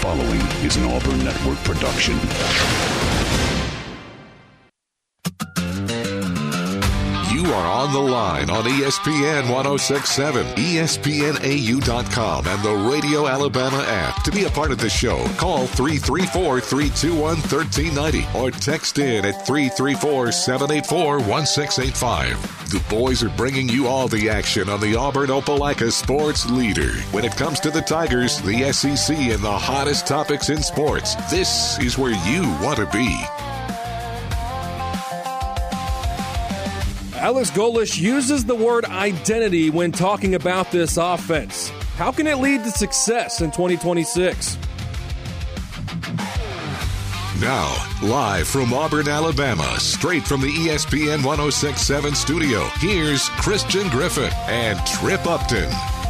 following is an Auburn Network production. You are on the line on ESPN 1067, ESPNAU.com, and the Radio Alabama app. To be a part of the show, call 334-321-1390 or text in at 334-784-1685. The boys are bringing you all the action on the Auburn Opelika sports leader. When it comes to the Tigers, the SEC, and the hottest topics in sports, this is where you want to be. Alex Golesh uses the word identity when talking about this offense. How can it lead to success in 2026? Now, live from Auburn, Alabama, straight from the ESPN 1067 studio, here's Christian Griffin and Trip Upton.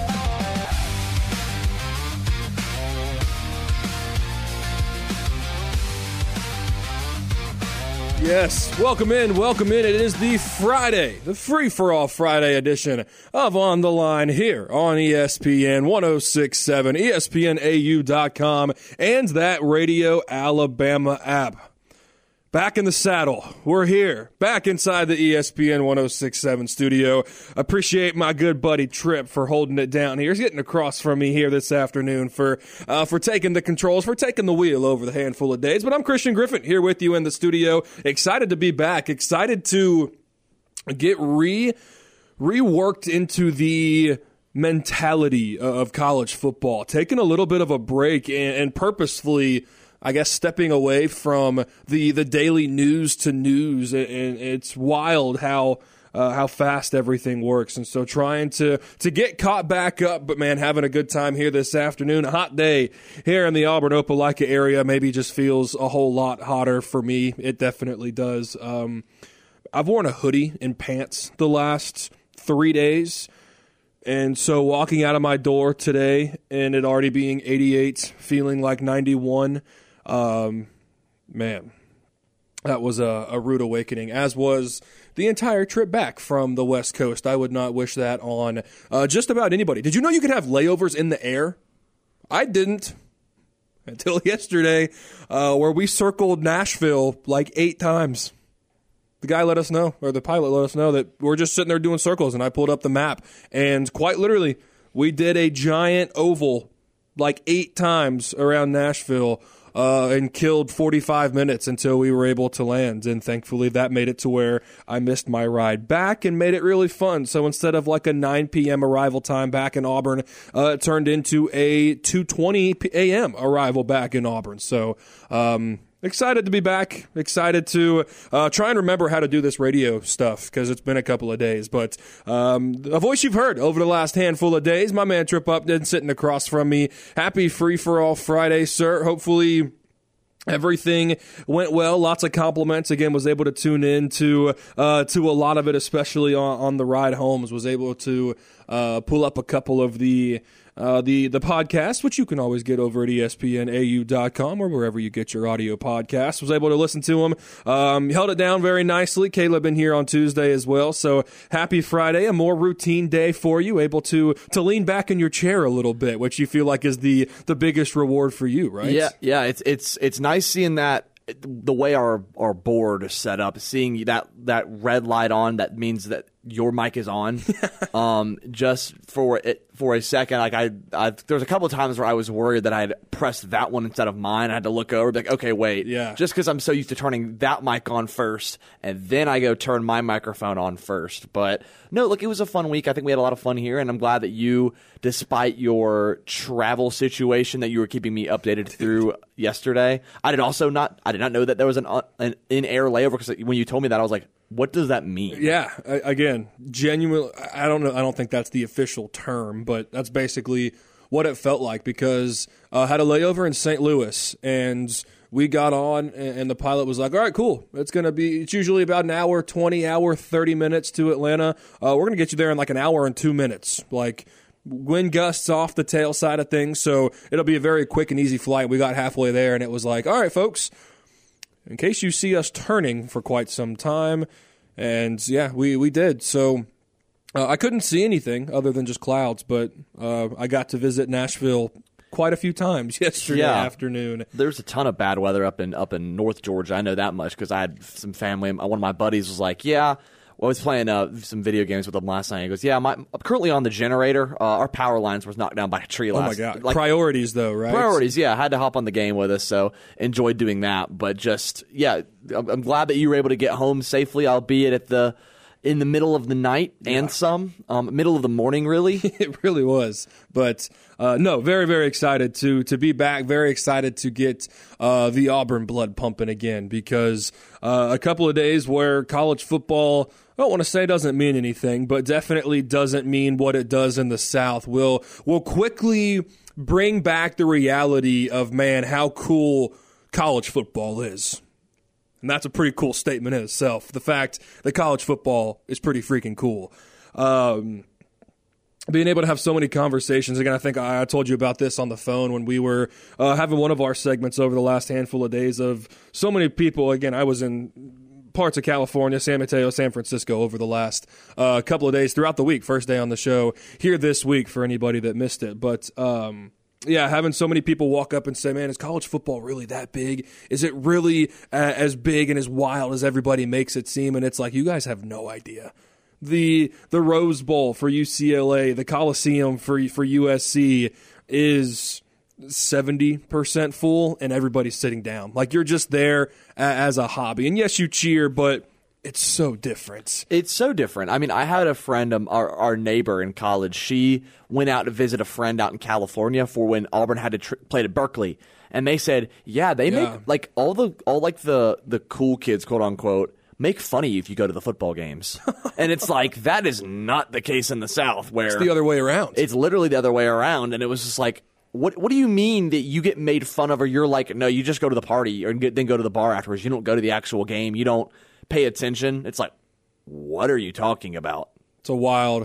Yes, welcome in. It is the Friday, the free-for-all Friday edition of On the Line here on ESPN 1067, ESPNAU.com, and that Radio Alabama app. Back in the saddle. We're here, back inside the ESPN 1067 studio. Appreciate my good buddy Trip for holding it down here. He's getting across from me here this afternoon for taking the controls, for taking the wheel over the handful of days. But I'm Christian Griffin here with you in the studio. Excited to be back. Excited to get reworked into the mentality of college football. Taking a little bit of a break and purposefully, I guess, stepping away from the daily news to news, and it's wild how fast everything works. And so trying to get caught back up, but man, having a good time here this afternoon. A hot day here in the Auburn Opelika area. Maybe just feels a whole lot hotter for me. It definitely does. I've worn a hoodie and pants the last 3 days. And so walking out of my door today and it already being 88, feeling like 91, man, that was a rude awakening, as was the entire trip back from the West Coast. I would not wish that on just about anybody. Did you know you could have layovers in the air? I didn't until yesterday, where we circled Nashville like 8 times. The guy let us know, or the pilot let us know, that we're just sitting there doing circles, and I pulled up the map, and quite literally, we did a giant oval like 8 times around Nashville, and killed 45 minutes until we were able to land. And thankfully that made it to where I missed my ride back and made it really fun. So instead of like a 9 p.m. arrival time back in Auburn, it turned into a 2:20 a.m. arrival back in Auburn. So, excited to be back. Excited to try and remember how to do this radio stuff because it's been a couple of days. But a voice you've heard over the last handful of days, my man Trip Upton sitting across from me. Happy Free-for-All Friday, sir. Hopefully everything went well. Lots of compliments. Again, was able to tune in to a lot of it, especially on the ride home. Was able to pull up a couple of the podcast, which you can always get over at ESPNAU.com or wherever you get your audio podcasts. Was able to listen to them. Held it down very nicely. Caleb in here on Tuesday as well. So happy Friday, a more routine day for you, able to lean back in your chair a little bit, which you feel like is the biggest reward for you, right? Yeah. It's nice seeing that. The way our board is set up, seeing that red light on, that means that your mic is on. Just for a second, like I there was a couple of times where I was worried that I had pressed that one instead of mine. I had to look over, be like, okay, wait, just because I'm so used to turning that mic on first, and then I go turn my microphone on first. But no, look, it was a fun week. I think we had a lot of fun here, and I'm glad that you, despite your travel situation, that you were keeping me updated through yesterday. I did not know that there was an in-air layover, because when you told me that, I was like, what does that mean? Yeah, again, genuinely, I don't know. I don't think that's the official term, but that's basically what it felt like, because I had a layover in St. Louis, and we got on, and the pilot was like, all right, cool. It's usually about an hour, 30 minutes to Atlanta. We're going to get you there in like an hour and 2 minutes. Like, wind gusts off the tail side of things, so it'll be a very quick and easy flight. We got halfway there, and it was like, all right, folks, in case you see us turning for quite some time. And yeah, we did. So I couldn't see anything other than just clouds, but I got to visit Nashville quite a few times yesterday afternoon. There's a ton of bad weather up in North Georgia. I know that much because I had some family. One of my buddies was like, I was playing some video games with him last night. He goes, I'm currently on the generator. Our power lines was knocked down by a tree last night. Oh, my God. Priorities, though, right? Priorities, yeah. I had to hop on the game with us, so enjoyed doing that. But just, I'm glad that you were able to get home safely, albeit in the middle of the night and middle of the morning, really. It really was. But, no, very, very excited to be back. Very excited to get the Auburn blood pumping again because a couple of days where college football, I don't want to say doesn't mean anything, but definitely doesn't mean what it does in the South, will quickly bring back the reality of, man, how cool college football is. And that's a pretty cool statement in itself. The fact that college football is pretty freaking cool. Being able to have so many conversations. Again, I think I told you about this on the phone when we were having one of our segments over the last handful of days of so many people. Again, I was in parts of California, San Mateo, San Francisco over the last couple of days throughout the week. First day on the show here this week for anybody that missed it. But having so many people walk up and say, man, is college football really that big? Is it really as big and as wild as everybody makes it seem? And it's like, you guys have no idea. The Rose Bowl for UCLA, the Coliseum for USC is 70% full and everybody's sitting down. Like, you're just there as a hobby. And yes, you cheer, but it's so different. It's so different. I mean, I had a friend, our neighbor in college. She went out to visit a friend out in California for when Auburn had to play at Berkeley, and they said, make like all the cool kids, quote unquote, make fun of you if you go to the football games. And it's like, that is not the case in the South, where it's the other way around. It's literally the other way around, and it was just like, What do you mean that you get made fun of, or you're like, no, you just go to the party or then go to the bar afterwards. You don't go to the actual game. You don't pay attention. It's like, what are you talking about? It's a wild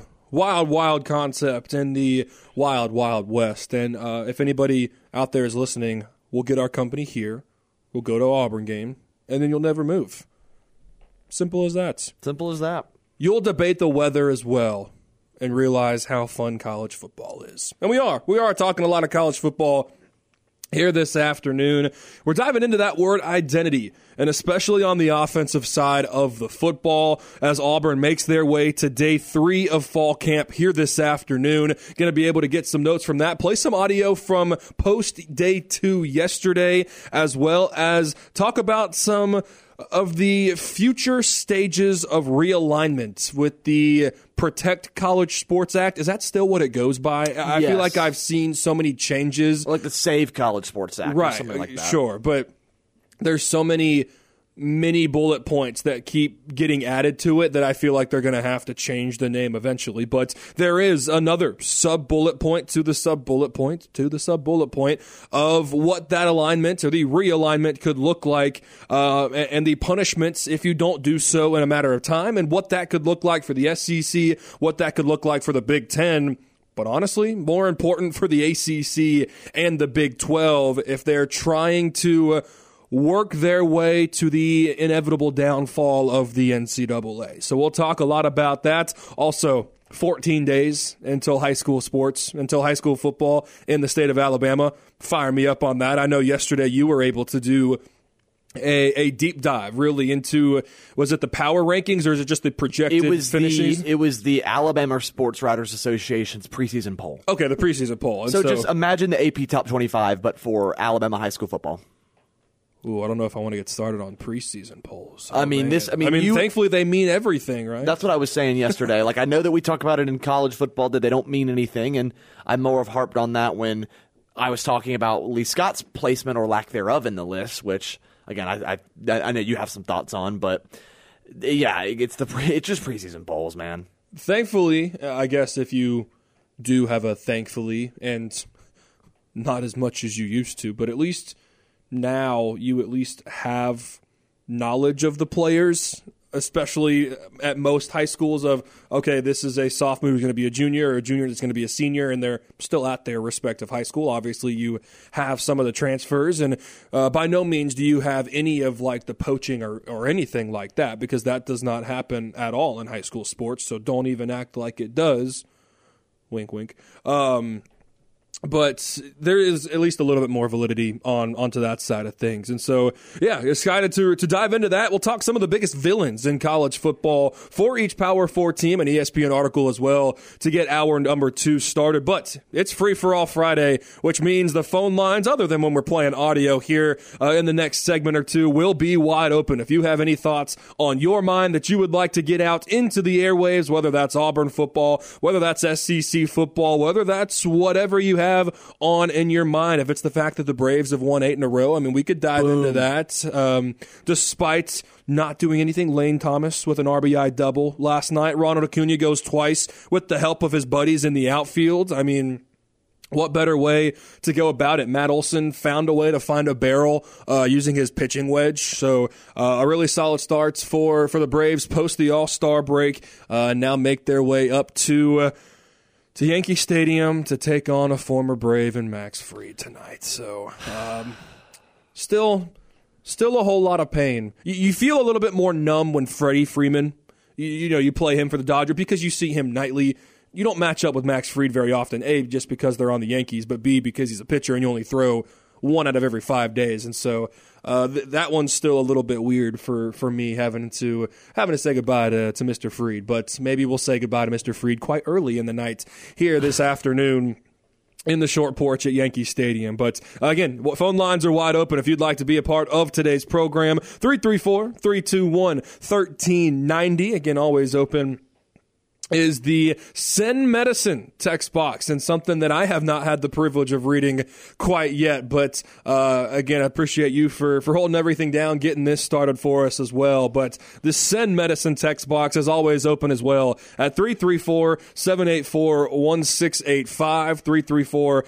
concept in the wild, wild west. And if anybody out there is listening, we'll get our company here. We'll go to an Auburn game, and then you'll never move. Simple as that. Simple as that. You'll debate the weather as well and realize how fun college football is. And we are talking a lot of college football here this afternoon. We're diving into that word identity, and especially on the offensive side of the football as Auburn makes their way to day 3 of fall camp here this afternoon. Going to be able to get some notes from that, play some audio from post day 2 yesterday, as well as talk about some of the future stages of realignment with the Protect College Sports Act. Is that still what it goes by? I feel like I've seen so many changes. Like the Save College Sports Act, right? Or something like that. Sure, but there's so many mini bullet points that keep getting added to it that I feel like they're going to have to change the name eventually. But there is another sub-bullet point to the sub-bullet point to the sub-bullet point of what that alignment or the realignment could look like, and the punishments if you don't do so in a matter of time, and what that could look like for the SEC, what that could look like for the Big Ten. But honestly, more important for the ACC and the Big 12 if they're trying to work their way to the inevitable downfall of the NCAA. So we'll talk a lot about that. Also, 14 days until high school football in the state of Alabama. Fire me up on that. I know yesterday you were able to do a deep dive really into, was it the power rankings or is it just the projected finishes? It was the Alabama Sports Writers Association's preseason poll. Okay, the preseason poll. And so just imagine the AP Top 25, but for Alabama high school football. Ooh, I don't know if I want to get started on preseason polls. Thankfully they mean everything, right? That's what I was saying yesterday. Like, I know that we talk about it in college football that they don't mean anything, and I more have harped on that when I was talking about Lee Scott's placement or lack thereof in the list, which, again, I know you have some thoughts on, but yeah, it's just preseason polls, man. Thankfully, I guess if you do have a thankfully, and not as much as you used to, but at least now you at least have knowledge of the players, especially at most high schools of, okay, this is a sophomore who's going to be a junior or a junior that's going to be a senior, and they're still at their respective high school. Obviously, you have some of the transfers, and by no means do you have any of like the poaching or anything like that, because that does not happen at all in high school sports, so don't even act like it does. Wink, wink. But there is at least a little bit more validity onto that side of things. And so, yeah, excited to dive into that. We'll talk some of the biggest villains in college football for each Power 4 team, an ESPN article as well to get hour number 2 started. But it's Free-for-All Friday, which means the phone lines, other than when we're playing audio here in the next segment or two, will be wide open. If you have any thoughts on your mind that you would like to get out into the airwaves, whether that's Auburn football, whether that's SEC football, whether that's whatever you have on in your mind. If it's the fact that the Braves have won 8 in a row, I mean, we could dive into that. Despite not doing anything, Lane Thomas with an RBI double last night. Ronald Acuna goes twice with the help of his buddies in the outfield. I mean, what better way to go about it? Matt Olson found a way to find a barrel using his pitching wedge. So a really solid start for the Braves post the All-Star break. Now make their way up to Yankee Stadium to take on a former Brave and Max Fried tonight. So still a whole lot of pain. You feel a little bit more numb when Freddie Freeman, you play him for the Dodgers because you see him nightly. You don't match up with Max Fried very often, A, just because they're on the Yankees, but B, because he's a pitcher and you only throw 1 out of every 5 days. And so that one's still a little bit weird for me having to say goodbye to Mr. Fried. But maybe we'll say goodbye to Mr. Fried quite early in the night here this afternoon in the short porch at Yankee Stadium. But again, phone lines are wide open if you'd like to be a part of today's program. 334-321-1390. Again, always open is the Send Medicine text box, and something that I have not had the privilege of reading quite yet. But again, I appreciate you for holding everything down, getting this started for us as well. But the Send Medicine text box is always open as well at 334-784-1685,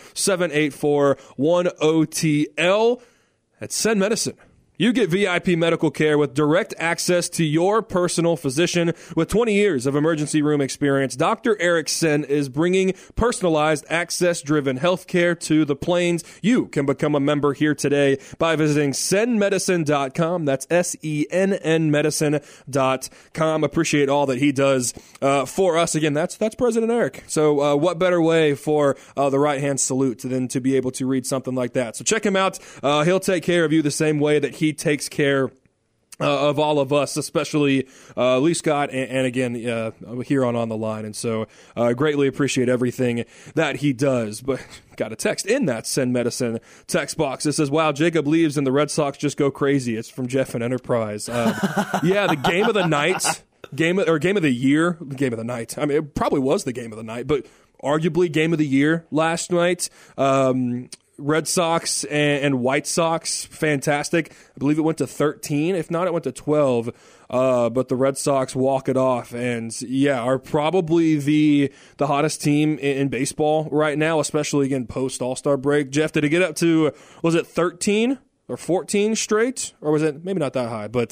334-784-10TL. That's Send Medicine. You get VIP medical care with direct access to your personal physician. With 20 years of emergency room experience, Dr. Eric Sen is bringing personalized, access-driven healthcare to the Plains. You can become a member here today by visiting sennmedicine.com. That's SENN medicine.com. Appreciate all that he does for us. Again, that's President Eric. So what better way for the right-hand salute than to be able to read something like that? So check him out. He'll take care of you the same way that he takes care of all of us, especially Lee Scott and again here on the line. And so greatly appreciate everything that he does. But got a text in that Send Medicine text box. It says, wow, Jacob leaves and the Red Sox just go crazy. It's from Jeff and Enterprise. Yeah, the game of the night, game of the year, game of the night. I mean, it probably was the game of the night, but arguably game of the year last night. Red Sox and White Sox, fantastic. I believe it went to 13. If not, it went to 12. But the Red Sox walk it off and, yeah, are probably the hottest team in baseball right now, especially, again, post-All-Star break. Jeff, did it get up to, was it 13 or 14 straight? Or was it maybe not that high? But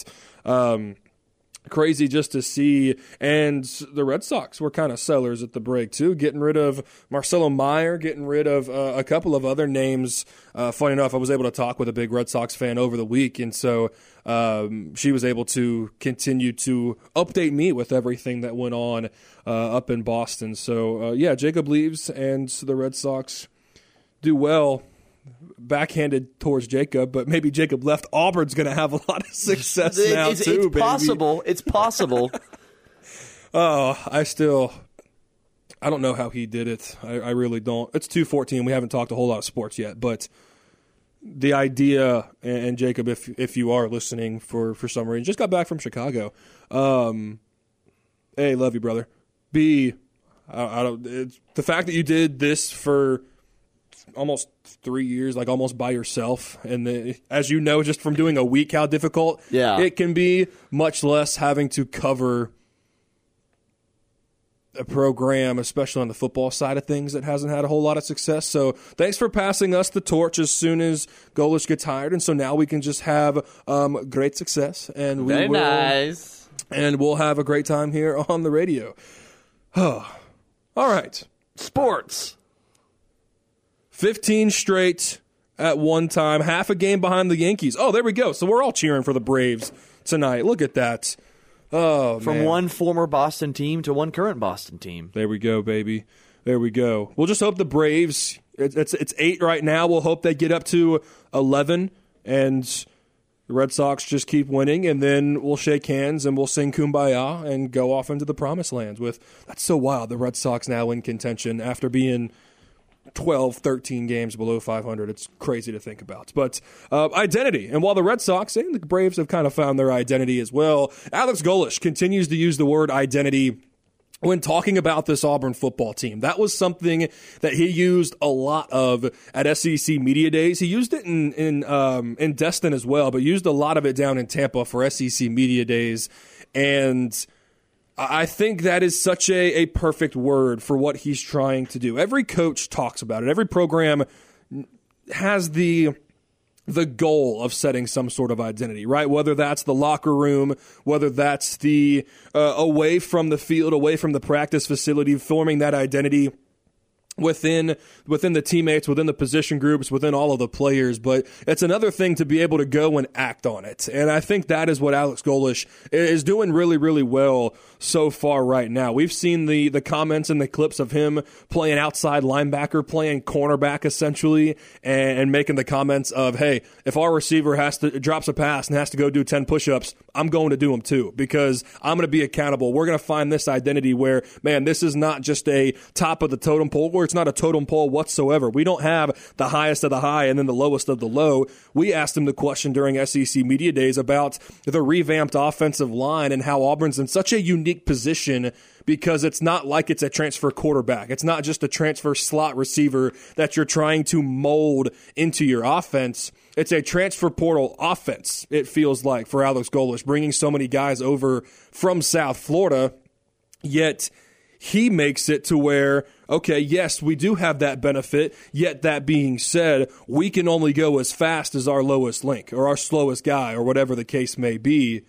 crazy just to see. And the Red Sox were kind of sellers at the break too, getting rid of Marcelo Meyer, getting rid of a couple of other names. Funny enough, I was able to talk with a big Red Sox fan over the week, and so she was able to continue to update me with everything that went on up in Boston. So yeah, Jacob leaves and the Red Sox do well. Backhanded towards Jacob, but maybe Jacob left. Auburn's going to have a lot of success now too, baby. Possible. It's possible. Oh, I don't know how he did it. I really don't. It's 2:14. We haven't talked a whole lot of sports yet, but the idea, and Jacob, if you are listening for some reason, just got back from Chicago. A, love you, brother. B, it's the fact that you did this for almost 3 years, like almost by yourself. And as you know, just from doing a week, how difficult it can be, much less having to cover a program, especially on the football side of things, that hasn't had a whole lot of success. So thanks for passing us the torch as soon as Golish gets hired. And so now we can just have great success. And Very nice. And we'll have a great time here on the radio. Oh. All right. Sports. 15 straight at one time, half a game behind the Yankees. Oh, there we go. So we're all cheering for the Braves tonight. Look at that. Oh, From one former Boston team to one current Boston team. There we go, baby. There we go. We'll just hope the Braves It's 8 right now. We'll hope they get up to 11, and the Red Sox just keep winning, and then we'll shake hands and we'll sing Kumbaya and go off into the promised land. That's so wild. The Red Sox now in contention after being 12, 13 games below 500. It's crazy to think about. But identity. And while the Red Sox and the Braves have kind of found their identity as well, Alex Golesh continues to use the word identity when talking about this Auburn football team. That was something that he used a lot of at SEC Media Days. He used it in Destin as well, but used a lot of it down in Tampa for SEC Media Days. And I think that is such a perfect word for what he's trying to do. Every coach talks about it. Every program has the goal of setting some sort of identity, right? Whether that's the locker room, whether that's the away from the field, away from the practice facility, forming that identity within the teammates, within the position groups, within all of the players. But it's another thing to be able to go and act on it. And I think that is what Alex Golesh is doing really, really well so far right now. We've seen the comments and the clips of him playing outside linebacker, playing cornerback essentially, and making the comments of, hey, if our receiver drops a pass and has to go do 10 push-ups, I'm going to do them too, because I'm going to be accountable. We're going to find this identity where, man, this is not just a top of the totem pole, or it's not a totem pole whatsoever. We don't have the highest of the high and then the lowest of the low. We asked him the question during SEC Media Days about the revamped offensive line and how Auburn's in such a unique position, because it's not like it's a transfer quarterback. It's not just a transfer slot receiver that you're trying to mold into your offense. It's a transfer portal offense, it feels like, for Alex Golesh, bringing so many guys over from South Florida, yet he makes it to where, okay, yes, we do have that benefit, yet that being said, we can only go as fast as our lowest link or our slowest guy or whatever the case may be.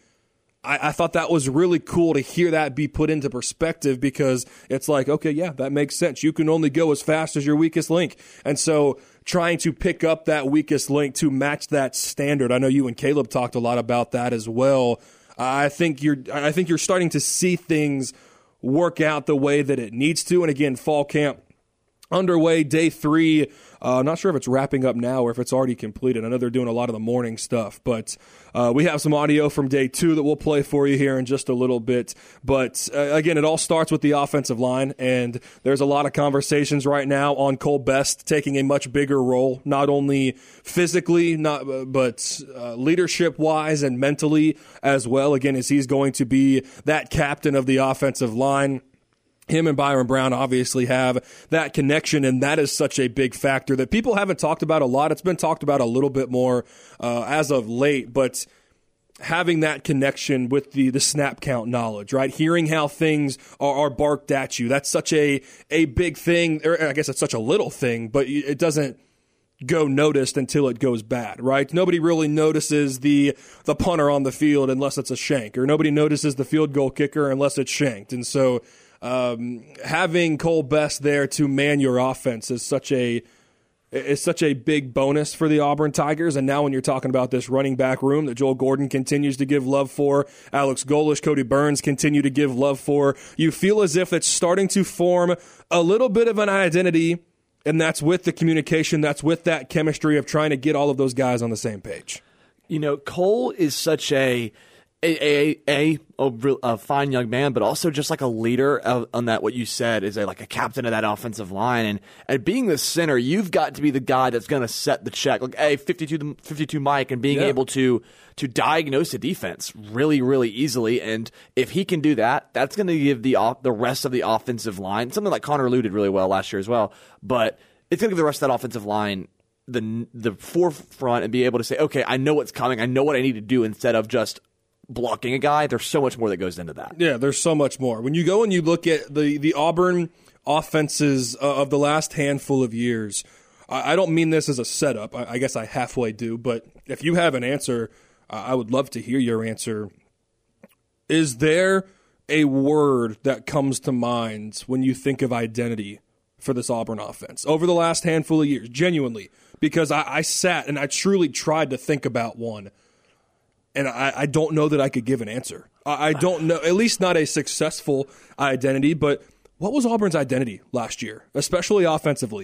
I thought that was really cool to hear that be put into perspective, because it's like, okay, yeah, that makes sense. You can only go as fast as your weakest link. And so trying to pick up that weakest link to match that standard, I know you and Caleb talked a lot about that as well. I think you're starting to see things work out the way that it needs to. And again, fall camp underway, day 3. Not sure if it's wrapping up now or if it's already completed. I know they're doing a lot of the morning stuff, but we have some audio from day 2 that we'll play for you here in just a little bit. But again, it all starts with the offensive line, and there's a lot of conversations right now on Cole Best taking a much bigger role, not only physically, but leadership-wise and mentally as well. Again, as he's going to be that captain of the offensive line. Him and Byron Brown obviously have that connection, and that is such a big factor that people haven't talked about a lot. It's been talked about a little bit more as of late, but having that connection with the snap count knowledge, right? Hearing how things are barked at you, that's such a big thing, or I guess it's such a little thing, but it doesn't go noticed until it goes bad, right? Nobody really notices the punter on the field unless it's a shank, or nobody notices the field goal kicker unless it's shanked. And so having Cole Best there to man your offense is such a big bonus for the Auburn Tigers. And now when you're talking about this running back room that Joel Gordon continues to give love for, Alex Golesh, Cody Burns continue to give love for, you feel as if it's starting to form a little bit of an identity, and that's with the communication, that's with that chemistry of trying to get all of those guys on the same page. You know, Cole is such a fine young man, but also just like a leader on that. What you said is like a captain of that offensive line, and being the center, you've got to be the guy that's going to set the check. Like, hey, 52 Mike, and being able to diagnose a defense really, really easily. And if he can do that, that's going to give the rest of the offensive line something like Connor Lew did really well last year as well. But it's going to give the rest of that offensive line the forefront and be able to say, okay, I know what's coming. I know what I need to do, instead of just blocking a guy. There's so much more that goes into that. Yeah, there's so much more. When you go and you look at the Auburn offenses of the last handful of years, I don't mean this as a setup. I guess I halfway do, but if you have an answer, I would love to hear your answer. Is there a word that comes to mind when you think of identity for this Auburn offense over the last handful of years? Genuinely, because I sat and I truly tried to think about one. And I don't know that I could give an answer. I don't know, at least not a successful identity. But what was Auburn's identity last year, especially offensively?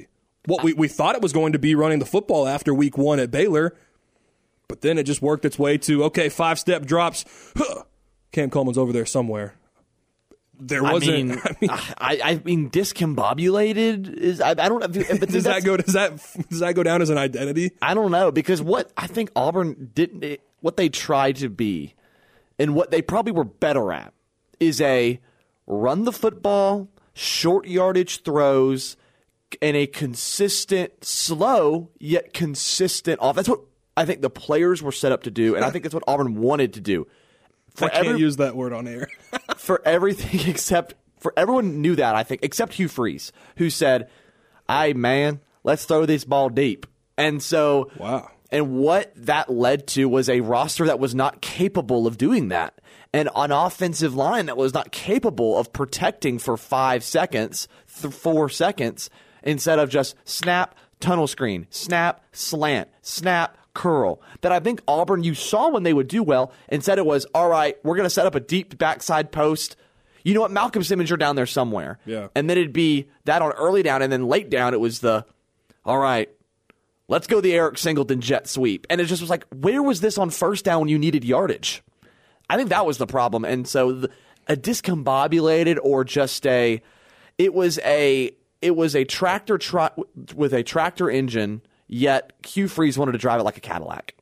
what we thought it was going to be running the football after week 1 at Baylor. But then it just worked its way to, okay, 5-step drops. Cam Coleman's over there somewhere. There wasn't. I mean, discombobulated is. I don't know. But does that go down as an identity? I don't know, because what I think Auburn didn't, what they tried to be, and what they probably were better at, is a run the football, short yardage throws, and a consistent, slow yet consistent offense. That's what I think the players were set up to do, and I think that's what Auburn wanted to do. I can't use that word on air. For everything except, for everyone knew that, I think, except Hugh Freeze, who said, "Hey, man, let's throw this ball deep." And so, wow. And what that led to was a roster that was not capable of doing that, and an offensive line that was not capable of protecting for 5 seconds, 4 seconds, instead of just snap, tunnel screen, snap, slant, snap, curl. That I think Auburn, you saw when they would do well. Instead it was, all right, we're going to set up a deep backside post. You know what, Malcolm Simmons, you're down there somewhere. Yeah. And then it'd be that on early down, and then late down it was the, all right, let's go the Eric Singleton jet sweep. And it just was like, where was this on first down when you needed yardage? I think that was the problem. And so a discombobulated, or just it was a tractor with a tractor engine, yet Hugh Freeze wanted to drive it like a Cadillac.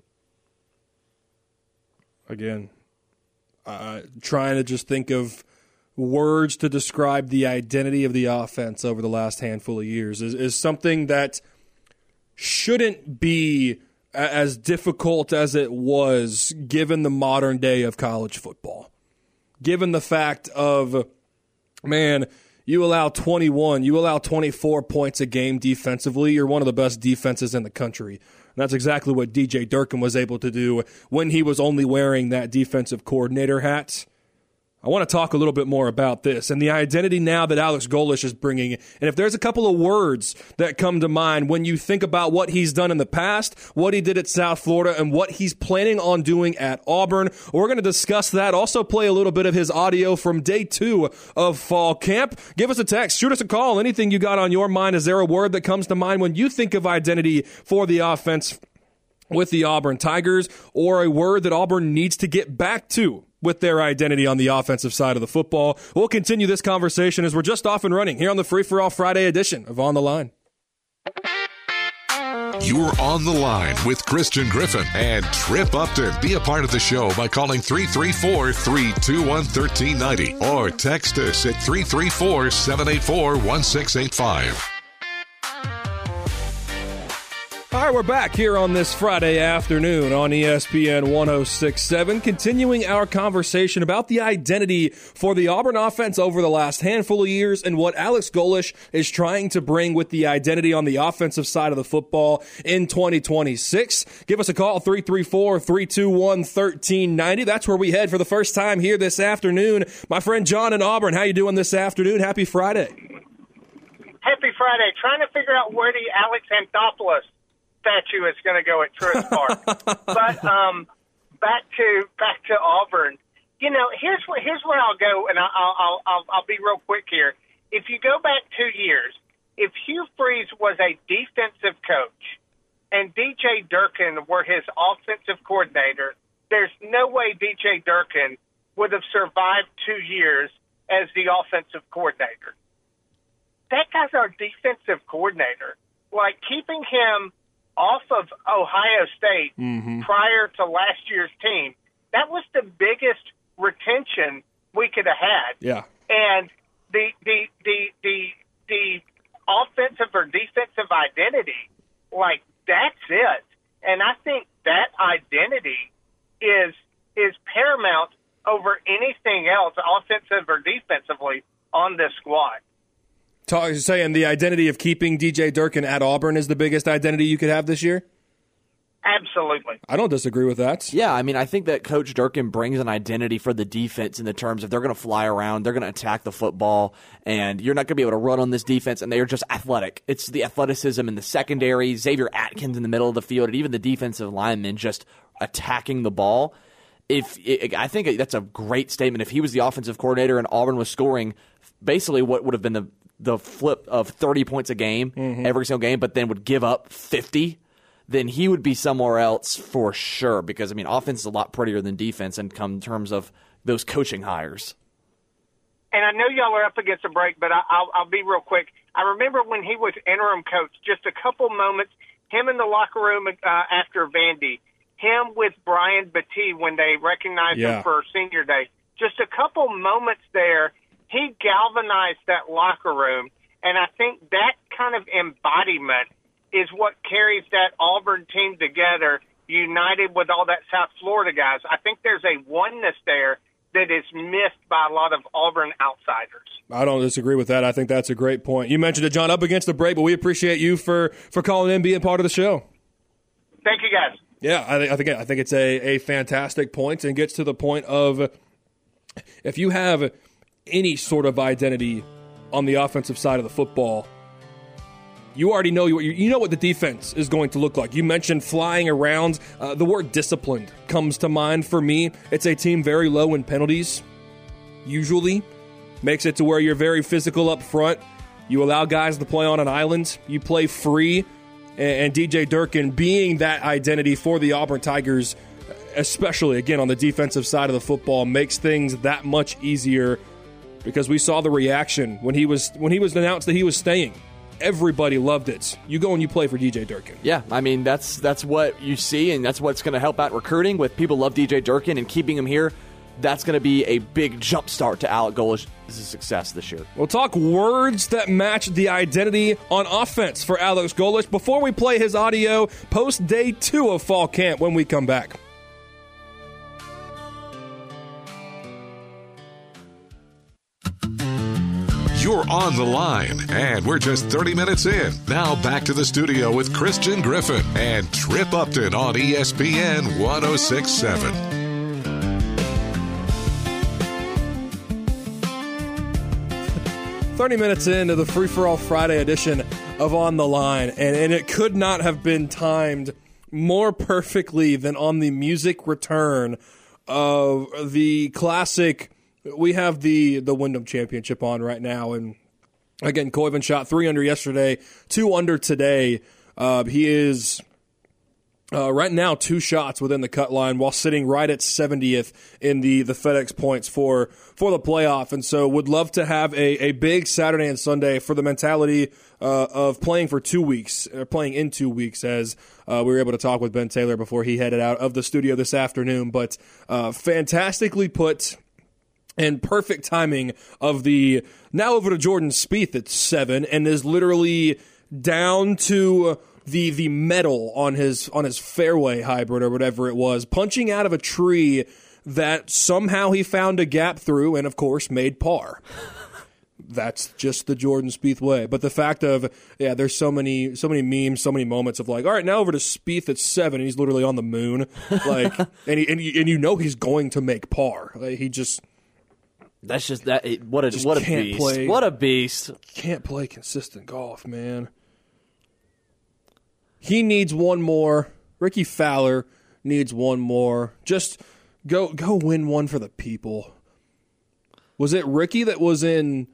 Again, trying to just think of words to describe the identity of the offense over the last handful of years is something that shouldn't be as difficult as it was given the modern day of college football. Given the fact of, man, you allow 21, you allow 24 points a game defensively, you're one of the best defenses in the country. And that's exactly what DJ Durkin was able to do when he was only wearing that defensive coordinator hat. I want to talk a little bit more about this and the identity now that Alex Golesh is bringing. And if there's a couple of words that come to mind when you think about what he's done in the past, what he did at South Florida, and what he's planning on doing at Auburn, we're going to discuss that. Also play a little bit of his audio from day 2 of fall camp. Give us a text, shoot us a call, anything you got on your mind. Is there a word that comes to mind when you think of identity for the offense with the Auburn Tigers, or a word that Auburn needs to get back to with their identity on the offensive side of the football? We'll continue this conversation as we're just off and running here on the Free For All Friday edition of On the Line. You're On the Line with Christian Griffin and Trip Upton. Be a part of the show by calling 334-321-1390 or text us at 334-784-1685. All right, we're back here on this Friday afternoon on ESPN 106.7, continuing our conversation about the identity for the Auburn offense over the last handful of years and what Alex Golesh is trying to bring with the identity on the offensive side of the football in 2026. Give us a call, 334-321-1390. That's where we head for the first time here this afternoon. My friend John in Auburn, how you doing this afternoon? Happy Friday. Happy Friday. Trying to figure out where the Alex Anthopoulos statue is going to go at Truist Park. But back to Auburn. You know, here's where I'll go, and I'll be real quick here. If you go back 2 years, if Hugh Freeze was a defensive coach and DJ Durkin were his offensive coordinator, there's no way DJ Durkin would have survived 2 years as the offensive coordinator. That guy's our defensive coordinator. Like, keeping him off of Ohio State prior to last year's team, that was the biggest retention we could have had. Yeah. And the offensive or defensive identity, like, that's it. And I think that identity is paramount over anything else, offensive or defensively, on this squad. Saying the identity of keeping DJ Durkin at Auburn is the biggest identity you could have this year? Absolutely. I don't disagree with that. Yeah, I mean, I think that Coach Durkin brings an identity for the defense in the terms of they're going to fly around, they're going to attack the football, and you're not going to be able to run on this defense, and they're just athletic. It's the athleticism in the secondary, Xavier Atkins in the middle of the field, and even the defensive linemen just attacking the ball. I think that's a great statement. If he was the offensive coordinator and Auburn was scoring basically what would have been the flip of 30 points a game every single game, but then would give up 50, then he would be somewhere else for sure. Because, I mean, offense is a lot prettier than defense in terms of those coaching hires. And I know y'all are up against a break, but I'll be real quick. I remember when he was interim coach, just a couple moments, him in the locker room after Vandy, him with Brian Battie when they recognized him for senior day. Just a couple moments there, he galvanized that locker room, and I think that kind of embodiment is what carries that Auburn team together, united with all that South Florida guys. I think there's a oneness there that is missed by a lot of Auburn outsiders. I don't disagree with that. I think that's a great point. You mentioned it, John, up against the break, but we appreciate you for calling in, being part of the show. Thank you, guys. Yeah, I think it's a fantastic point, and gets to the point of if you have any sort of identity on the offensive side of the football, you already know you know what the defense is going to look like. You mentioned flying around. The word disciplined comes to mind for me. It's a team very low in penalties, usually. Makes it to where you're very physical up front. You allow guys to play on an island. You play free. And DJ Durkin being that identity for the Auburn Tigers, especially, again, on the defensive side of the football, makes things that much easier because we saw the reaction when he was announced that he was staying. Everybody loved it. You go and you play for DJ Durkin. Yeah, I mean, that's what you see, and that's what's going to help out recruiting. With people love DJ Durkin and keeping him here, that's going to be a big jump start to Alec Golish's success this year. We'll talk words that match the identity on offense for Alex Golesh before we play his audio post day 2 of fall camp when we come back. You're on the line, and we're just 30 minutes in. Now back to the studio with Christian Griffin and Trip Upton on ESPN 106.7. 30 minutes into the Free-for-All Friday edition of On the Line, and it could not have been timed more perfectly than on the music return of the classic. We have the Wyndham Championship on right now, and again, Koiven shot 3 under yesterday, 2 under today. He is right now 2 shots within the cut line while sitting right at 70th in the FedEx points for the playoff, and so would love to have a big Saturday and Sunday for the mentality of playing for 2 weeks, or playing in 2 weeks, as we were able to talk with Ben Taylor before he headed out of the studio this afternoon. But fantastically put. And perfect timing of the now over to Jordan Spieth at 7, and is literally down to the metal on his fairway hybrid or whatever it was, punching out of a tree that somehow he found a gap through, and of course made par. That's just the Jordan Spieth way. But the fact of, there's so many memes, so many moments of like, all right, now over to Spieth at 7, and he's literally on the moon, like, and you know he's going to make par. Like, he just. That's just that. What a beast! What a beast! Can't play consistent golf, man. He needs one more. Ricky Fowler needs one more. Just go win one for the people. Was it Ricky that was in?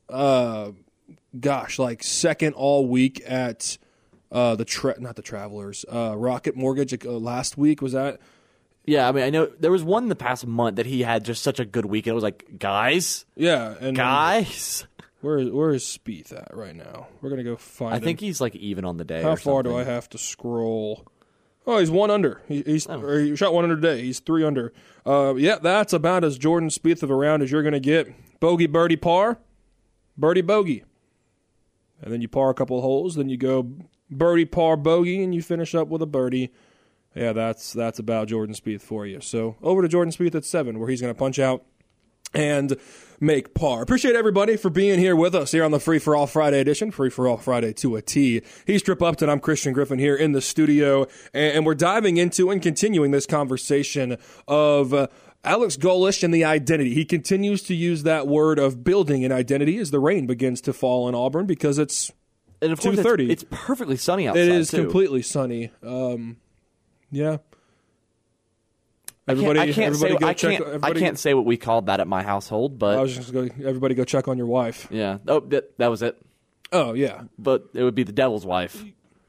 Second all week at not the Travelers, Rocket Mortgage last week. Was that? Yeah, I mean, I know there was one in the past month that he had just such a good week. And it was like, guys? Yeah. And guys? Where is Spieth at right now? We're going to go find him. I think he's like even on the day. How far do I have to scroll? Oh, he's 1 under. He shot 1 under today. He's 3 under. That's about as Jordan Spieth of a round as you're going to get. Bogey, birdie, par. Birdie, bogey. And then you par a couple holes. Then you go birdie, par, bogey, and you finish up with a birdie. Yeah, that's about Jordan Spieth for you. So over to Jordan Spieth at 7, where he's going to punch out and make par. Appreciate everybody for being here with us here on the Free for All Friday edition. Free for All Friday to a T. He's Trip Upton. I'm Christian Griffin here in the studio, and we're diving into and continuing this conversation of Alex Golesh and the identity. He continues to use that word of building an identity as the rain begins to fall in Auburn, because it's 2:30. It's perfectly sunny outside. It is too. Completely sunny. Yeah. Everybody, I can't say what we called that at my household, but I was just going. Everybody, go check on your wife. yeah. Oh, that was it. Oh yeah. But it would be the devil's wife.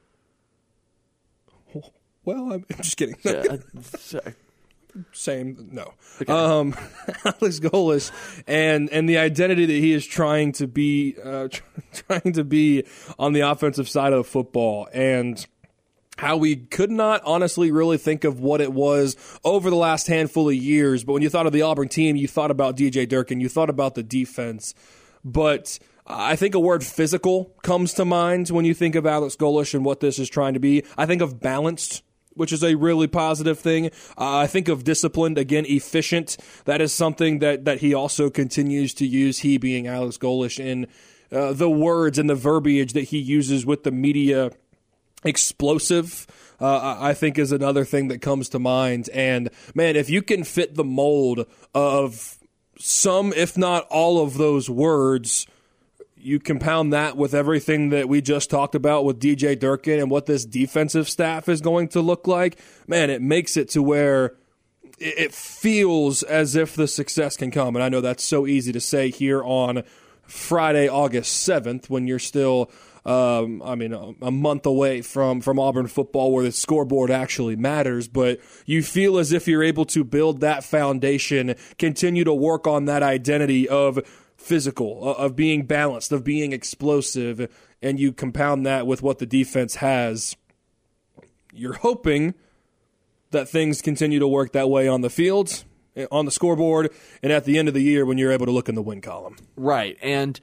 Well, I'm just kidding. Yeah. Same. No. Okay. Alex Golesh and the identity that he is trying to be on the offensive side of football, and how we could not honestly really think of what it was over the last handful of years. But when you thought of the Auburn team, you thought about DJ Durkin, you thought about the defense. But I think a word physical comes to mind when you think of Alex Golesh and what this is trying to be. I think of balanced, which is a really positive thing. I think of disciplined, again, efficient. That is something that he also continues to use, he being Alex Golesh, in the words and the verbiage that he uses with the media. Explosive, I think, is another thing that comes to mind. And, man, if you can fit the mold of some, if not all of those words, you compound that with everything that we just talked about with DJ Durkin and what this defensive staff is going to look like, man, it makes it to where it feels as if the success can come. And I know that's so easy to say here on Friday, August 7th, when you're still a month away from Auburn football, where the scoreboard actually matters, but you feel as if you're able to build that foundation, continue to work on that identity of physical, of being balanced, of being explosive, and you compound that with what the defense has. You're hoping that things continue to work that way on the field, on the scoreboard, and at the end of the year when you're able to look in the win column. Right, and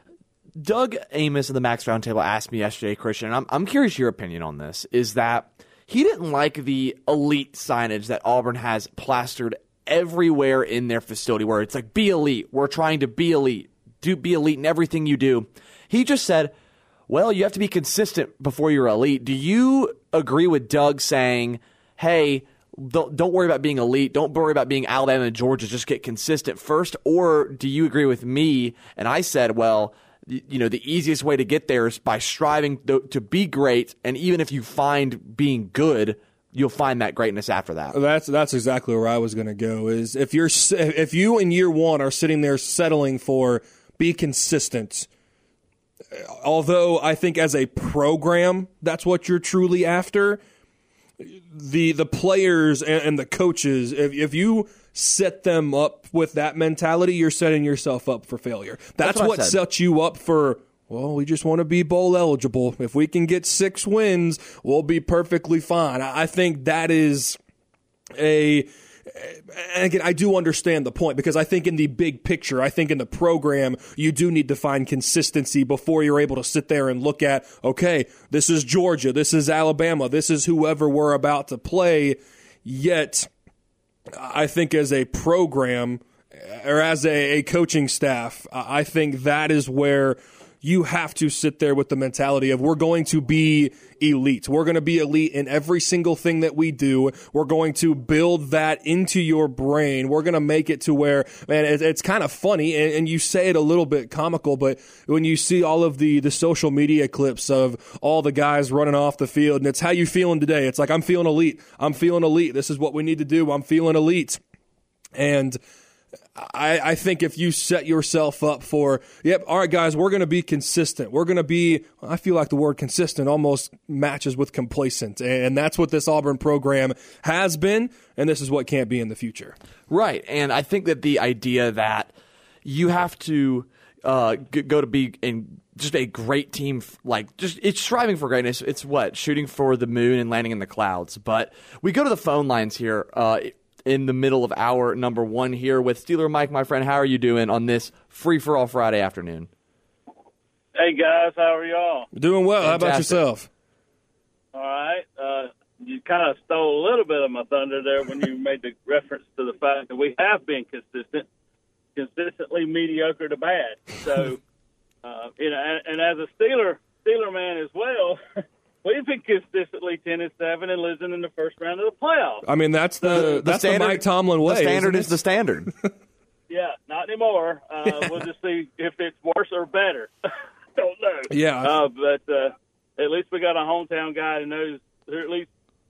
Doug Amos of the Max Roundtable asked me yesterday, Christian, and I'm curious your opinion on this, is that he didn't like the elite signage that Auburn has plastered everywhere in their facility, where it's like, be elite, we're trying to be elite, be elite in everything you do. He just said, well, you have to be consistent before you're elite. Do you agree with Doug saying, hey, don't worry about being elite, don't worry about being Alabama and Georgia, just get consistent first? Or do you agree with me? And I said, well, you know, the easiest way to get there is by striving to be great, and even if you find being good, you'll find that greatness after that. That's exactly where I was going to go. Is if you in year one are sitting there settling for be consistent, although I think as a program that's what you're truly after. The players and the coaches, if you set them up with that mentality, you're setting yourself up for failure. That's what sets you up for, well, we just want to be bowl eligible. If we can get 6 wins, we'll be perfectly fine. I think that is and again, I do understand the point, because I think in the big picture, I think in the program, you do need to find consistency before you're able to sit there and look at, okay, this is Georgia, this is Alabama, this is whoever we're about to play. Yet, I think as a program or as a coaching staff, I think that is where you have to sit there with the mentality of, we're going to be elite. We're going to be elite in every single thing that we do. We're going to build that into your brain. We're going to make it to where, man, it's kind of funny, and you say it a little bit comical, but when you see all of the social media clips of all the guys running off the field, and it's how you feeling today. It's like, I'm feeling elite. I'm feeling elite. This is what we need to do. I'm feeling elite. And I think if you set yourself up for, yep, all right, guys, we're going to be consistent. We're going to be, I feel like the word consistent almost matches with complacent. And that's what this Auburn program has been, and this is what can't be in the future. Right. And I think that the idea that you have to go to be in just a great team, like just it's striving for greatness. It's what? Shooting for the moon and landing in the clouds. But we go to the phone lines here. In the middle of hour number 1 here with Steeler Mike. My friend, how are you doing on this free-for-all Friday afternoon? Hey, guys. How are y'all? Doing well. Fantastic. How about yourself? All right. You kind of stole a little bit of my thunder there when you made the reference to the fact that we have been consistently mediocre to bad. So, and as a Steeler man as well, we've been consistently 10-7 and losing in the first round of the playoffs. I mean, that's the Mike Tomlin way. The standard isn't it? is the standard. Yeah, not anymore. We'll just see if it's worse or better. Don't know. Yeah. But at least we got a hometown guy who knows, or at least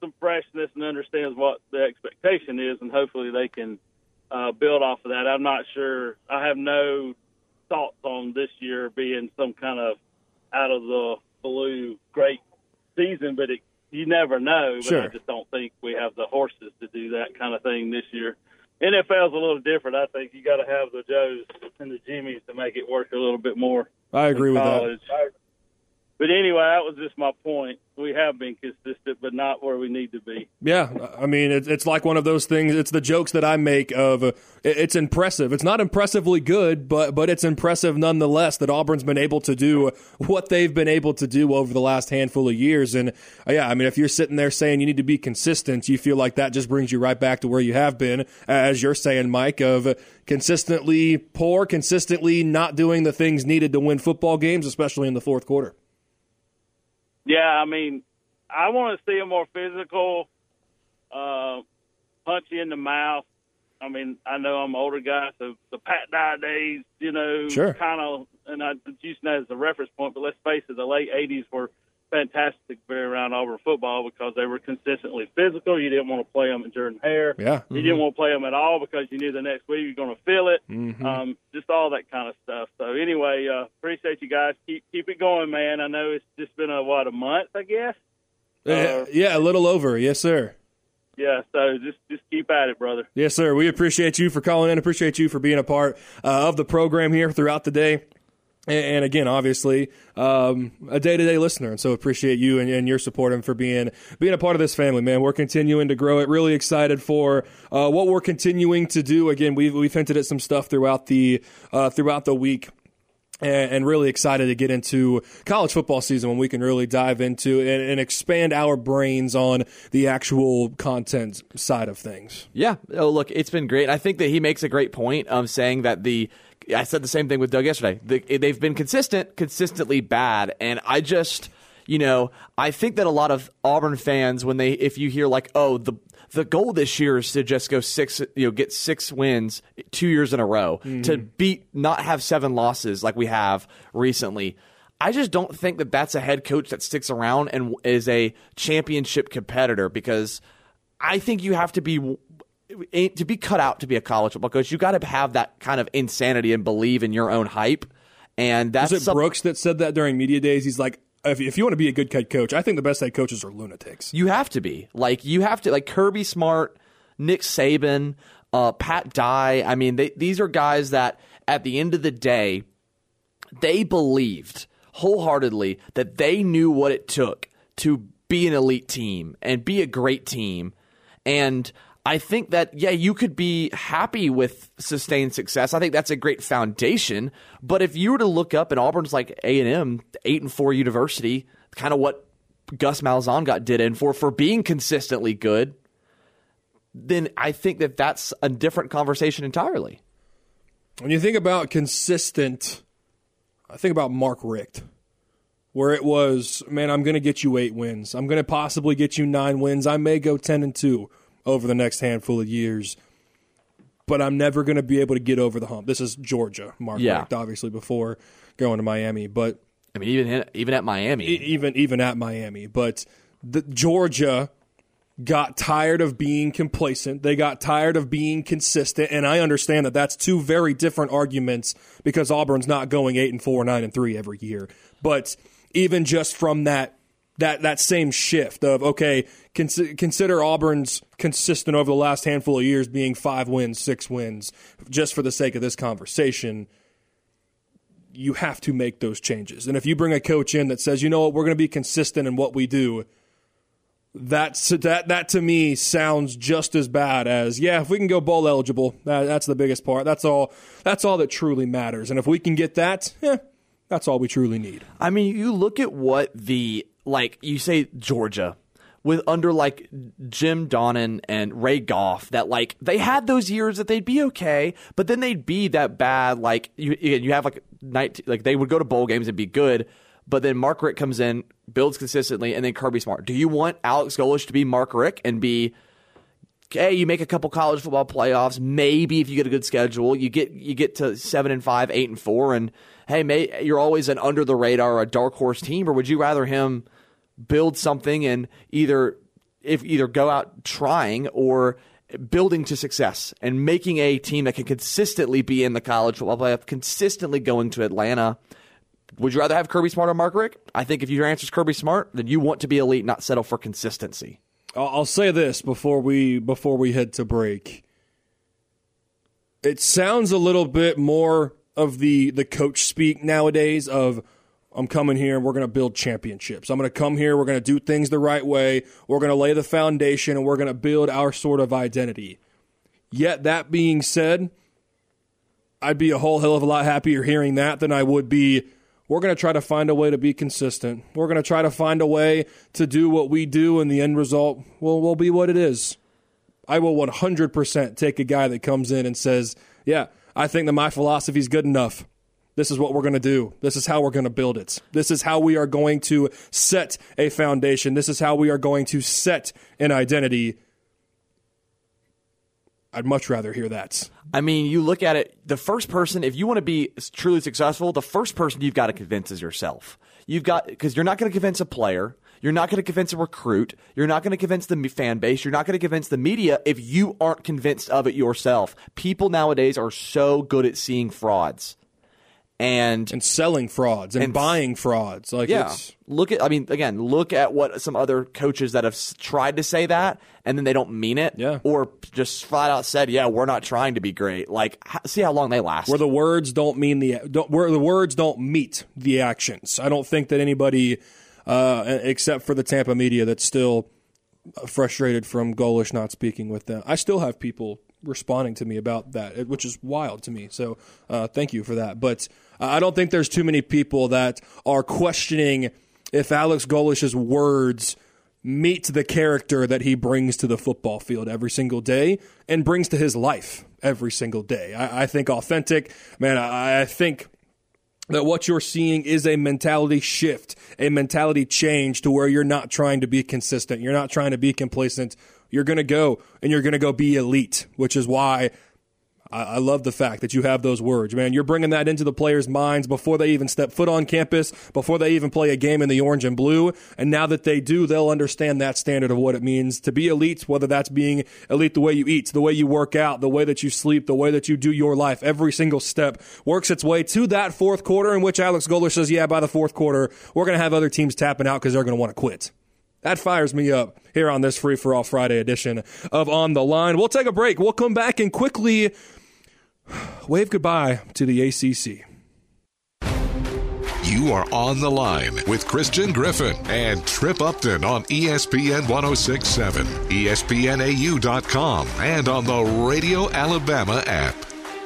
some freshness and understands what the expectation is, and hopefully they can build off of that. I'm not sure. I have no thoughts on this year being some kind of out of the blue great season, but you never know. But Sure. I just don't think we have the horses to do that kind of thing this year. NFL's a little different. I think you got to have the Joes and the Jimmies to make it work a little bit more. I agree with that. College. But anyway, that was just my point. We have been consistent, but not where we need to be. Yeah, I mean, it's like one of those things. It's the jokes that I make of it's impressive. It's not impressively good, but it's impressive nonetheless that Auburn's been able to do what they've been able to do over the last handful of years. And, yeah, I mean, if you're sitting there saying you need to be consistent, you feel like that just brings you right back to where you have been, as you're saying, Mike, of consistently poor, consistently not doing the things needed to win football games, especially in the fourth quarter. Yeah, I mean, I want to see a more physical, punch you in the mouth. I mean, I know I'm an older guy, so the Pat Dye days, Sure. kind of, and I use that as a reference point, but let's face it, the late 80s were fantastic to be around Auburn football because they were consistently physical. You didn't want to play them in Jordan Hare. Yeah. You didn't want to play them at all because you knew the next week you're going to feel it. Just all that kind of stuff. So anyway, appreciate you guys. Keep it going, man. I know it's just been a month, I guess. Yeah, a little over. Yes, sir. Yeah, so just keep at it, brother. Yes, sir. We appreciate you for calling in. Appreciate you for being a part of the program here throughout the day. And again, obviously, a day-to-day listener, and so appreciate you and your support and for being a part of this family, man. We're continuing to grow it. Really excited for what we're continuing to do. Again, we've hinted at some stuff throughout the week. And really excited to get into college football season when we can really dive into and expand our brains on the actual content side of things. Yeah. Oh, look, it's been great. I think that he makes a great point of saying that I said the same thing with Doug yesterday. They've been consistently bad. And I just, I think that a lot of Auburn fans, if you hear like, oh, the goal this year is to just go get 6 wins 2 years in a row, to not have 7 losses like we have recently. I just don't think that that's a head coach that sticks around and is a championship competitor, because I think you have to be cut out to be a college football coach. You got to have that kind of insanity and believe in your own hype. And that's Was it Brooks that said that during media days? He's like, if you want to be a good head coach, I think the best head coaches are lunatics. You have to be. Like Kirby Smart, Nick Saban, Pat Dye. I mean, these are guys that at the end of the day, they believed wholeheartedly that they knew what it took to be an elite team and be a great team. And I think that, yeah, you could be happy with sustained success. I think that's a great foundation. But if you were to look up, and Auburn's like A&M, 8-4 university, kind of what Gus Malzahn did in for being consistently good, then I think that that's a different conversation entirely. When you think about consistent, I think about Mark Richt, where it was, man, I'm going to get you 8 wins. I'm going to possibly get you 9 wins. I may go 10-2. Over the next handful of years, but I'm never going to be able to get over the hump. This is Georgia, Mark Richt, obviously, before going to Miami. But I mean, even at Miami, even at Miami, but Georgia got tired of being complacent. They got tired of being consistent, and I understand that that's 2 very different arguments because Auburn's not going 8-4, 9-3 every year. But even just from that same shift of, okay, consider Auburn's consistent over the last handful of years being 5 wins, 6 wins, just for the sake of this conversation, you have to make those changes. And if you bring a coach in that says, you know what, we're going to be consistent in what we do, that to me sounds just as bad as, yeah, if we can go bowl eligible, that's the biggest part. That's all that truly matters. And if we can get that, that's all we truly need. I mean, you look at what you say Georgia, with under like Jim Donnan and Ray Goff, that like they had those years that they'd be okay, but then they'd be that bad. Like you have like they would go to bowl games and be good, but then Mark Richt comes in, builds consistently, and then Kirby Smart. Do you want Alex Golesh to be Mark Richt and be, okay, you make a couple college football playoffs, maybe if you get a good schedule, you get to 7-5, 8-4, and hey, you're always an under the radar or a dark horse team, or would you rather him build something and either if either go out trying or building to success and making a team that can consistently be in the college football playoff, consistently going to Atlanta. Would you rather have Kirby Smart or Mark Richt? I think if your answer is Kirby Smart, then you want to be elite, not settle for consistency. I'll say this before we head to break. It sounds a little bit more of the coach speak nowadays of, I'm coming here and we're going to build championships. I'm going to come here, we're going to do things the right way, we're going to lay the foundation, and we're going to build our sort of identity. Yet, that being said, I'd be a whole hell of a lot happier hearing that than I would be, we're going to try to find a way to be consistent. We're going to try to find a way to do what we do, and the end result will be what it is. I will 100% take a guy that comes in and says, yeah, I think that my philosophy is good enough. This is what we're going to do. This is how we're going to build it. This is how we are going to set a foundation. This is how we are going to set an identity. I'd much rather hear that. I mean, you look at it, the first person, if you want to be truly successful, the first person you've got to convince is yourself. Because you're not going to convince a player. You're not going to convince a recruit. You're not going to convince the fan base. You're not going to convince the media if you aren't convinced of it yourself. People nowadays are so good at seeing frauds. And selling frauds and buying frauds. Look at what some other coaches that have tried to say that and then they don't mean it, or just flat out said, "Yeah, we're not trying to be great." Like, see how long they last. Where the words don't mean where the words don't meet the actions. I don't think that anybody, except for the Tampa media, that's still frustrated from Golesh not speaking with them. I still have people responding to me about that, which is wild to me. So thank you for that. But I don't think there's too many people that are questioning if Alex Golesh's words meet the character that he brings to the football field every single day and brings to his life every single day. I think authentic, man, I think that what you're seeing is a mentality shift, a mentality change to where you're not trying to be consistent. You're not trying to be complacent. You're going to go and you're going to go be elite, which is why I love the fact that you have those words, man. You're bringing that into the players' minds before they even step foot on campus, before they even play a game in the orange and blue. And now that they do, they'll understand that standard of what it means to be elite, whether that's being elite the way you eat, the way you work out, the way that you sleep, the way that you do your life. Every single step works its way to that fourth quarter in which Alex Golesh says, yeah, by the fourth quarter, we're going to have other teams tapping out because they're going to want to quit. That fires me up here on this Free For All Friday edition of On the Line. We'll take a break. We'll come back and quickly wave goodbye to the ACC. You are On the Line with Christian Griffin and Trip Upton on ESPN 106.7, ESPNAU.com, and on the Radio Alabama app.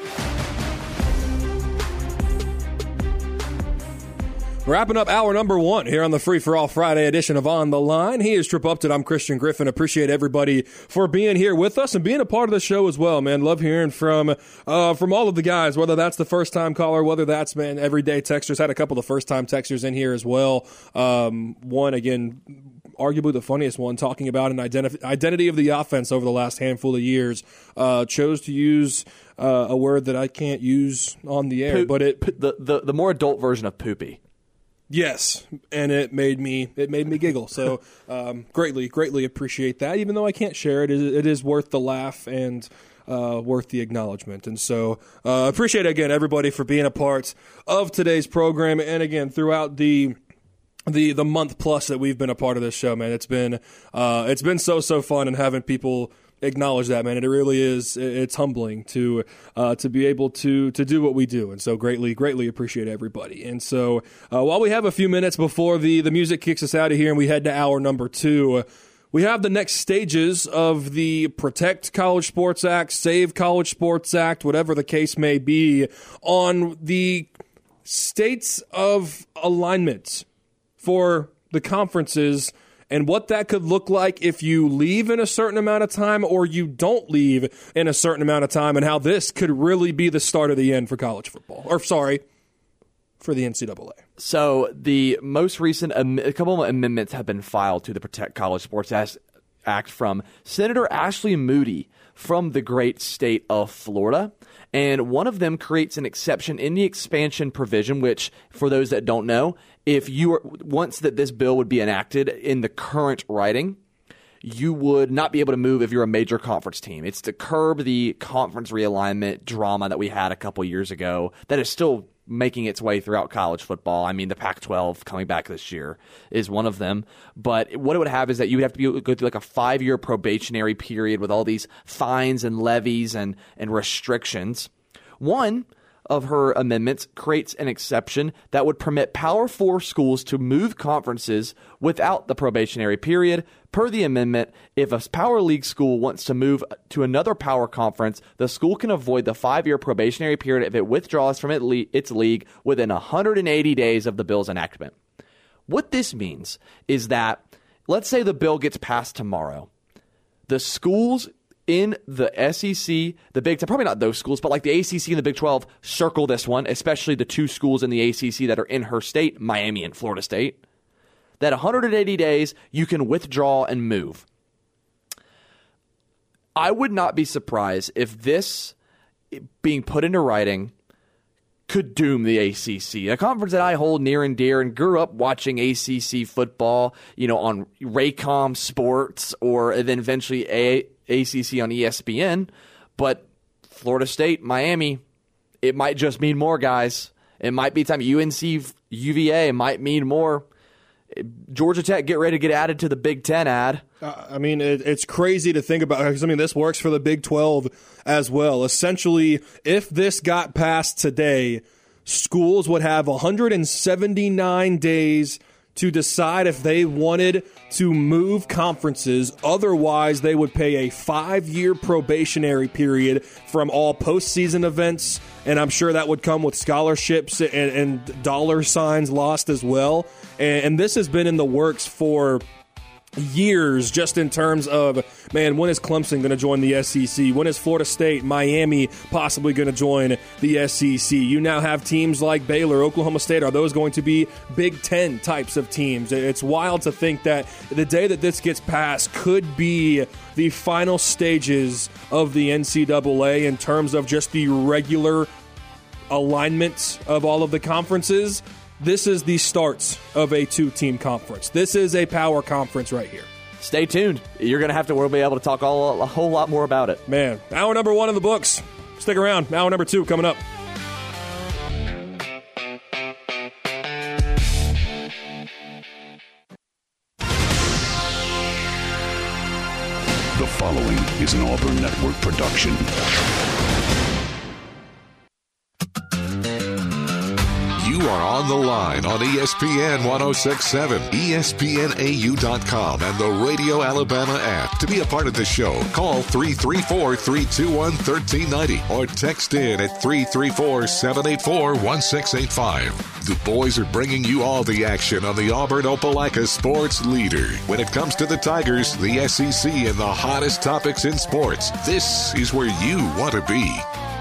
Wrapping up hour number one here on the Free For All Friday edition of On the Line. He is Trip Upton. I'm Christian Griffin. Appreciate everybody for being here with us and being a part of the show as well, man. Love hearing from all of the guys, whether that's the first-time caller, whether that's, man, everyday texters. Had a couple of first-time texters in here as well. One, again, arguably the funniest one, talking about an identity of the offense over the last handful of years. Chose to use a word that I can't use on the air, but the more adult version of poopy. Yes, and it made me giggle. So greatly appreciate that. Even though I can't share it, it is worth the laugh and worth the acknowledgement. And so appreciate again everybody for being a part of today's program. And again throughout the month plus that we've been a part of this show, man, it's been so fun and having people acknowledge that, man. And it really is. It's humbling to be able to do what we do, and so greatly appreciate everybody. And so while we have a few minutes before the music kicks us out of here and we head to hour number 2, we have the next stages of the Protect College Sports Act, Save College Sports Act, whatever the case may be, on the states of alignment for the conferences and what that could look like if you leave in a certain amount of time or you don't leave in a certain amount of time, and how this could really be the start of the end for college football. Or, sorry, for the NCAA. So the most recent, a couple of amendments have been filed to the Protect College Sports Act from Senator Ashley Moody from the great state of Florida. And one of them creates an exception in the expansion provision, which, for those that don't know, once that this bill would be enacted in the current writing, you would not be able to move if you're a major conference team. It's to curb the conference realignment drama that we had a couple years ago that is still making its way throughout college football. I mean, the Pac-12 coming back this year is one of them. But what it would have is that you would have to go through like a 5-year probationary period with all these fines and levies and restrictions. One of her amendments creates an exception that would permit Power 4 schools to move conferences without the probationary period. Per the amendment, if a Power League school wants to move to another Power Conference, the school can avoid the 5-year probationary period if it withdraws from its league within 180 days of the bill's enactment. What this means is that, let's say the bill gets passed tomorrow. The schools in the SEC, the Big Ten, probably not those schools, but like the ACC and the Big 12, circle this one, especially the 2 schools in the ACC that are in her state, Miami and Florida State, that 180 days you can withdraw and move. I would not be surprised if this being put into writing could doom the ACC, a conference that I hold near and dear and grew up watching ACC football, on Raycom Sports or then eventually ACC on ESPN. But Florida State, Miami, it might just mean more, guys. It might be time. UNC, UVA, it might mean more. Georgia Tech, get ready to get added to the Big Ten ad. It's crazy to think about because, this works for the Big 12 as well. Essentially, if this got passed today, schools would have 179 days to decide if they wanted to move conferences. Otherwise, they would pay a 5-year probationary period from all postseason events, and I'm sure that would come with scholarships and dollar signs lost as well. And this has been in the works for years, just in terms of, when is Clemson going to join the SEC? When is Florida State, Miami possibly going to join the SEC? You now have teams like Baylor, Oklahoma State. Are those going to be Big Ten types of teams? It's wild to think that the day that this gets passed could be the final stages of the NCAA in terms of just the regular alignment of all of the conferences. This is the start of a 2-team conference. This is a power conference right here. Stay tuned. We'll be able to talk a whole lot more about it. Man, hour number 1 in the books. Stick around. Hour number 2 coming up. The following is an Auburn Network production. You are on the line on ESPN 1067, ESPNAU.com, and the Radio Alabama app. To be a part of the show, call 334-321-1390 or text in at 334-784-1685. The boys are bringing you all the action on the Auburn Opelika sports leader. When it comes to the Tigers, the SEC, and the hottest topics in sports, this is where you want to be.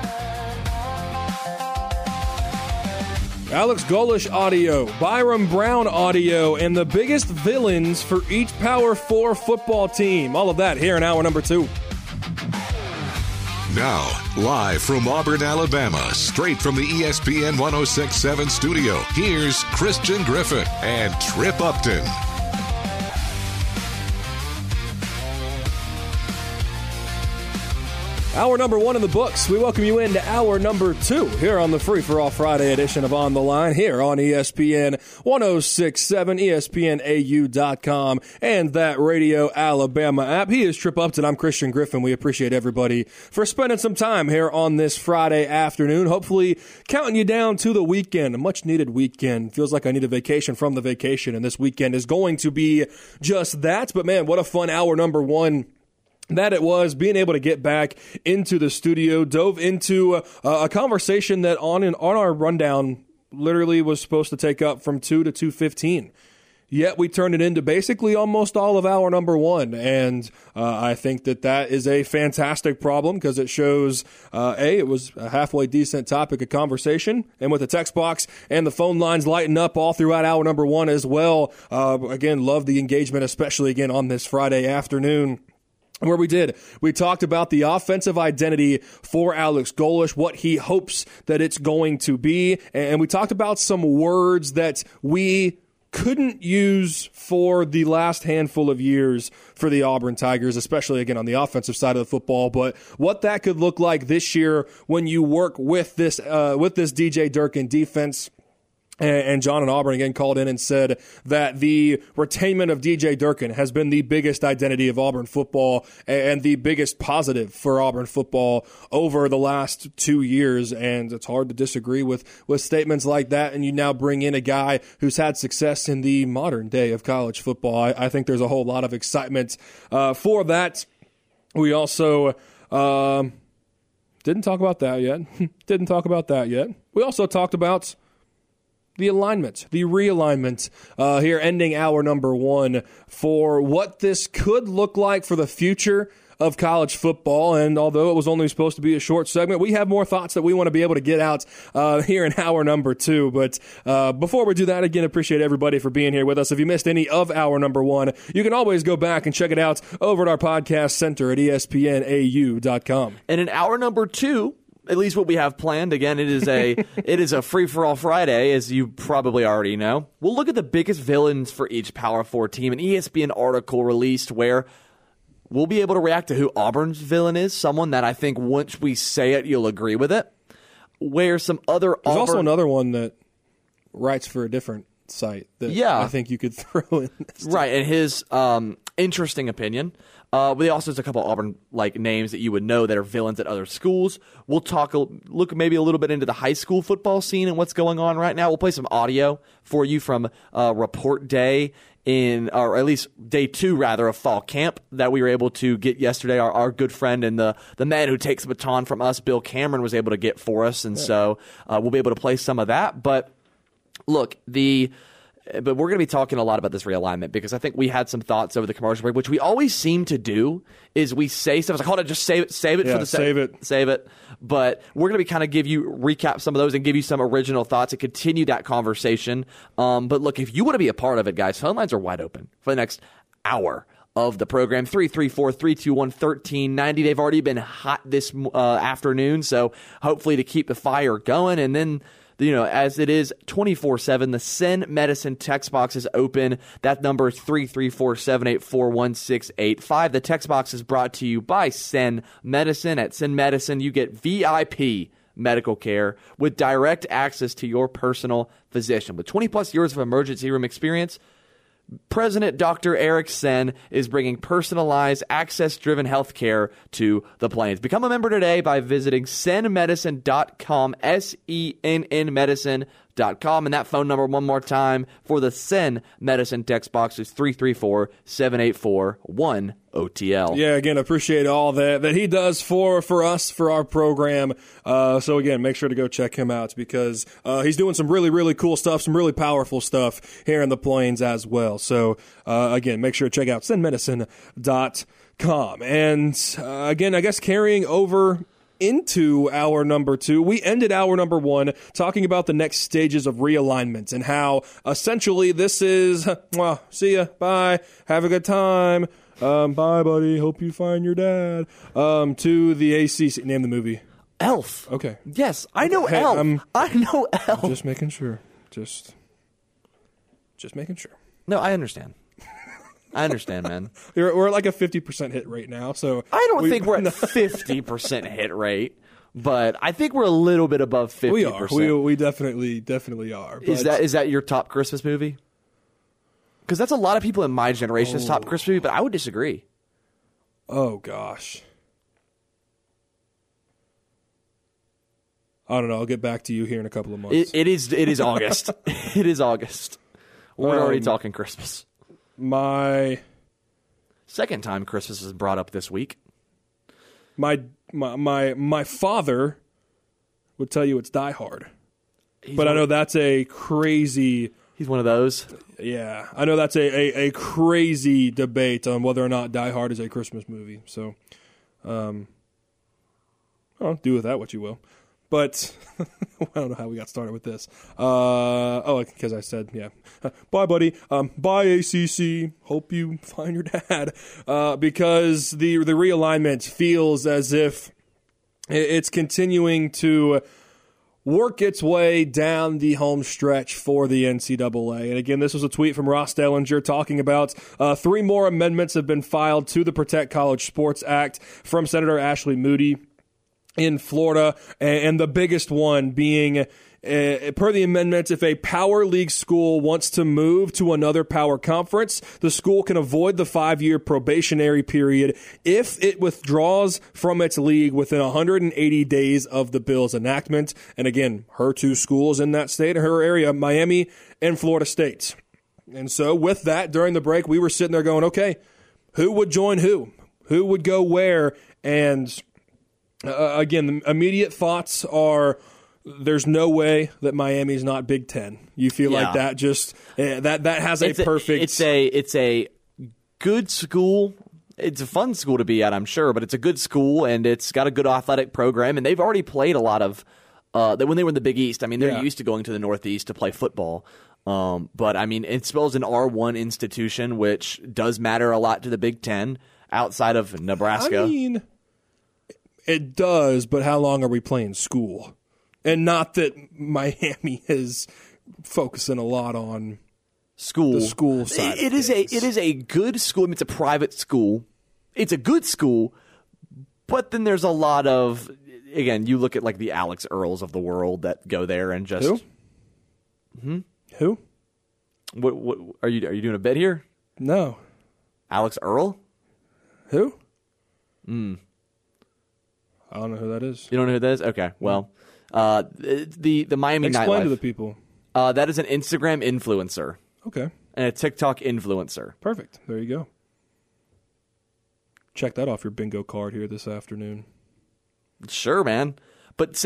Alex Golesh audio, Byron Brown audio, and the biggest villains for each Power 4 football team. All of that here in hour number 2. Now, live from Auburn, Alabama, straight from the ESPN 1067 studio, here's Christian Griffin and Trip Upton. Hour number 1 in the books. We welcome you into hour number 2 here on the Free for All Friday edition of On the Line here on ESPN 1067, ESPNAU.com, and that Radio Alabama app. He is Trip Upton. I'm Christian Griffin. We appreciate everybody for spending some time here on this Friday afternoon. Hopefully counting you down to the weekend, a much-needed weekend. Feels like I need a vacation from the vacation, and this weekend is going to be just that. But, man, what a fun hour number 1 that it was, being able to get back into the studio, dove into a conversation that on our rundown literally was supposed to take up from 2 to 2:15. Yet we turned it into basically almost all of hour number 1. And I think that is a fantastic problem because it shows, it was a halfway decent topic of conversation. And with the text box and the phone lines lighting up all throughout hour number 1 as well. Again, love the engagement, especially again on this Friday afternoon. Where we talked about the offensive identity for Alex Golesh, what he hopes that it's going to be, and we talked about some words that we couldn't use for the last handful of years for the Auburn Tigers, especially, again, on the offensive side of the football. But what that could look like this year when you work with this DJ Durkin defense. And John and Auburn again called in and said that the retainment of DJ Durkin has been the biggest identity of Auburn football and the biggest positive for Auburn football over the last 2 years. And it's hard to disagree with statements like that. And you now bring in a guy who's had success in the modern day of college football. I think there's a whole lot of excitement for that. We also didn't talk about that yet. We also talked about the realignment here, ending hour number 1 for what this could look like for the future of college football. And although it was only supposed to be a short segment, we have more thoughts that we want to be able to get out here in hour number 2. But before we do that, again, appreciate everybody for being here with us. If you missed any of hour number 1, you can always go back and check it out over at our podcast center at espnau.com. And in hour number 2, at least what we have planned, again, it is a free-for-all Friday, as you probably already know. We'll look at the biggest villains for each Power 4 team. An ESPN article released where we'll be able to react to who Auburn's villain is, someone that I think once we say it, you'll agree with it. Where some other There's also another one that writes for a different site that I think you could throw in this. Right, and his interesting opinion. But also there's a couple of Auburn names that you would know that are villains at other schools. We'll look maybe a little bit into the high school football scene and what's going on right now. We'll play some audio for you from report day or at least day 2 rather, of fall camp that we were able to get yesterday. Our good friend and the man who takes the baton from us, Bill Cameron, was able to get for us, and so we'll be able to play some of that. But look, But we're going to be talking a lot about this realignment because I think we had some thoughts over the commercial break, which we always seem to do, is we say stuff. It's like, hold on, just save it for the save it. But we're going to be kind of recap some of those and give you some original thoughts and continue that conversation. But look, if you want to be a part of it, guys, phone lines are wide open for the next hour of the program. 334-321-1390. They've already been hot this afternoon, so hopefully to keep the fire going. And then, as it is 24/7, the Send Medicine text box is open. That number is 334-784-1685. The text box is brought to you by Send Medicine. At Send Medicine, you get VIP medical care with direct access to your personal physician. With 20-plus years of emergency room experience, President Dr. Eric Senn is bringing personalized, access-driven healthcare to the Plains. Become a member today by visiting sennmedicine.com, SENN medicine.com. And that phone number, one more time, for the Senn Medicine text box is 334-784-1OTL. Yeah, again, appreciate all that he does for us, for our program. So, again, make sure to go check him out because he's doing some really, really cool stuff, some really powerful stuff here in the Plains as well. So, again, make sure to check out sendmedicine.com. And, again, I guess carrying over into hour number 2, we ended hour number 1 talking about the next stages of realignment and how essentially this is, see ya, bye, have a good time, bye buddy, hope you find your dad, to the ACC. Name the movie. Elf. Okay. Yes, I know Elf. I know Elf. Just making sure. Just making sure. No, I understand. Man. We're like a 50% hit rate now, so I don't think we're at 50% hit rate, but I think we're a little bit above 50%. We are. We definitely are. Is that your top Christmas movie? Because that's a lot of people in my generation's top Christmas movie, but I would disagree. Oh gosh. I don't know. I'll get back to you here in a couple of months. It is August. It is August. We're already talking Christmas. My second time Christmas is brought up this week. My father would tell you it's Die Hard. But I know that's a crazy... He's one of those. Yeah. I know that's a crazy debate on whether or not Die Hard is a Christmas movie. So, do with that what you will. But I don't know how we got started with this. Because I said, yeah. Bye, buddy. Bye, ACC. Hope you find your dad. Because the realignment feels as if it's continuing to work its way down the home stretch for the NCAA. And again, this was a tweet from Ross Dellinger talking about 3 more amendments have been filed to the Protect College Sports Act from Senator Ashley Moody in Florida, and the biggest one being, per the amendment, if a Power League school wants to move to another power conference, the school can avoid the 5-year probationary period if it withdraws from its league within 180 days of the bill's enactment. And again, her 2 schools in that state, her area, Miami and Florida State. And so with that, during the break, we were sitting there going, okay, who would join who? Who would go where? And again, the immediate thoughts are there's no way that Miami's not Big Ten. You feel like that just that has a perfect. It's a good school. It's a fun school to be at, I'm sure, but it's a good school and it's got a good athletic program. And they've already played a lot of when they were in the Big East. I mean, they're used to going to the Northeast to play football. But I mean, it's spells an R1 institution, which does matter a lot to the Big Ten outside of Nebraska. I mean, it does, but how long are we playing school? And not that Miami is focusing a lot on the school side. It is a good school. I mean, it's a private school. It's a good school, but then there's a lot of, again, you look at like the Alex Earls of the world that go there and just Who? What are you doing a bit here? No. Alex Earl? Who? I don't know who that is. You don't know who that is? Okay. Well, the Miami Nightlife. Explain to the people. That is an Instagram influencer. Okay. And a TikTok influencer. Perfect. There you go. Check that off your bingo card here this afternoon. Sure, man. But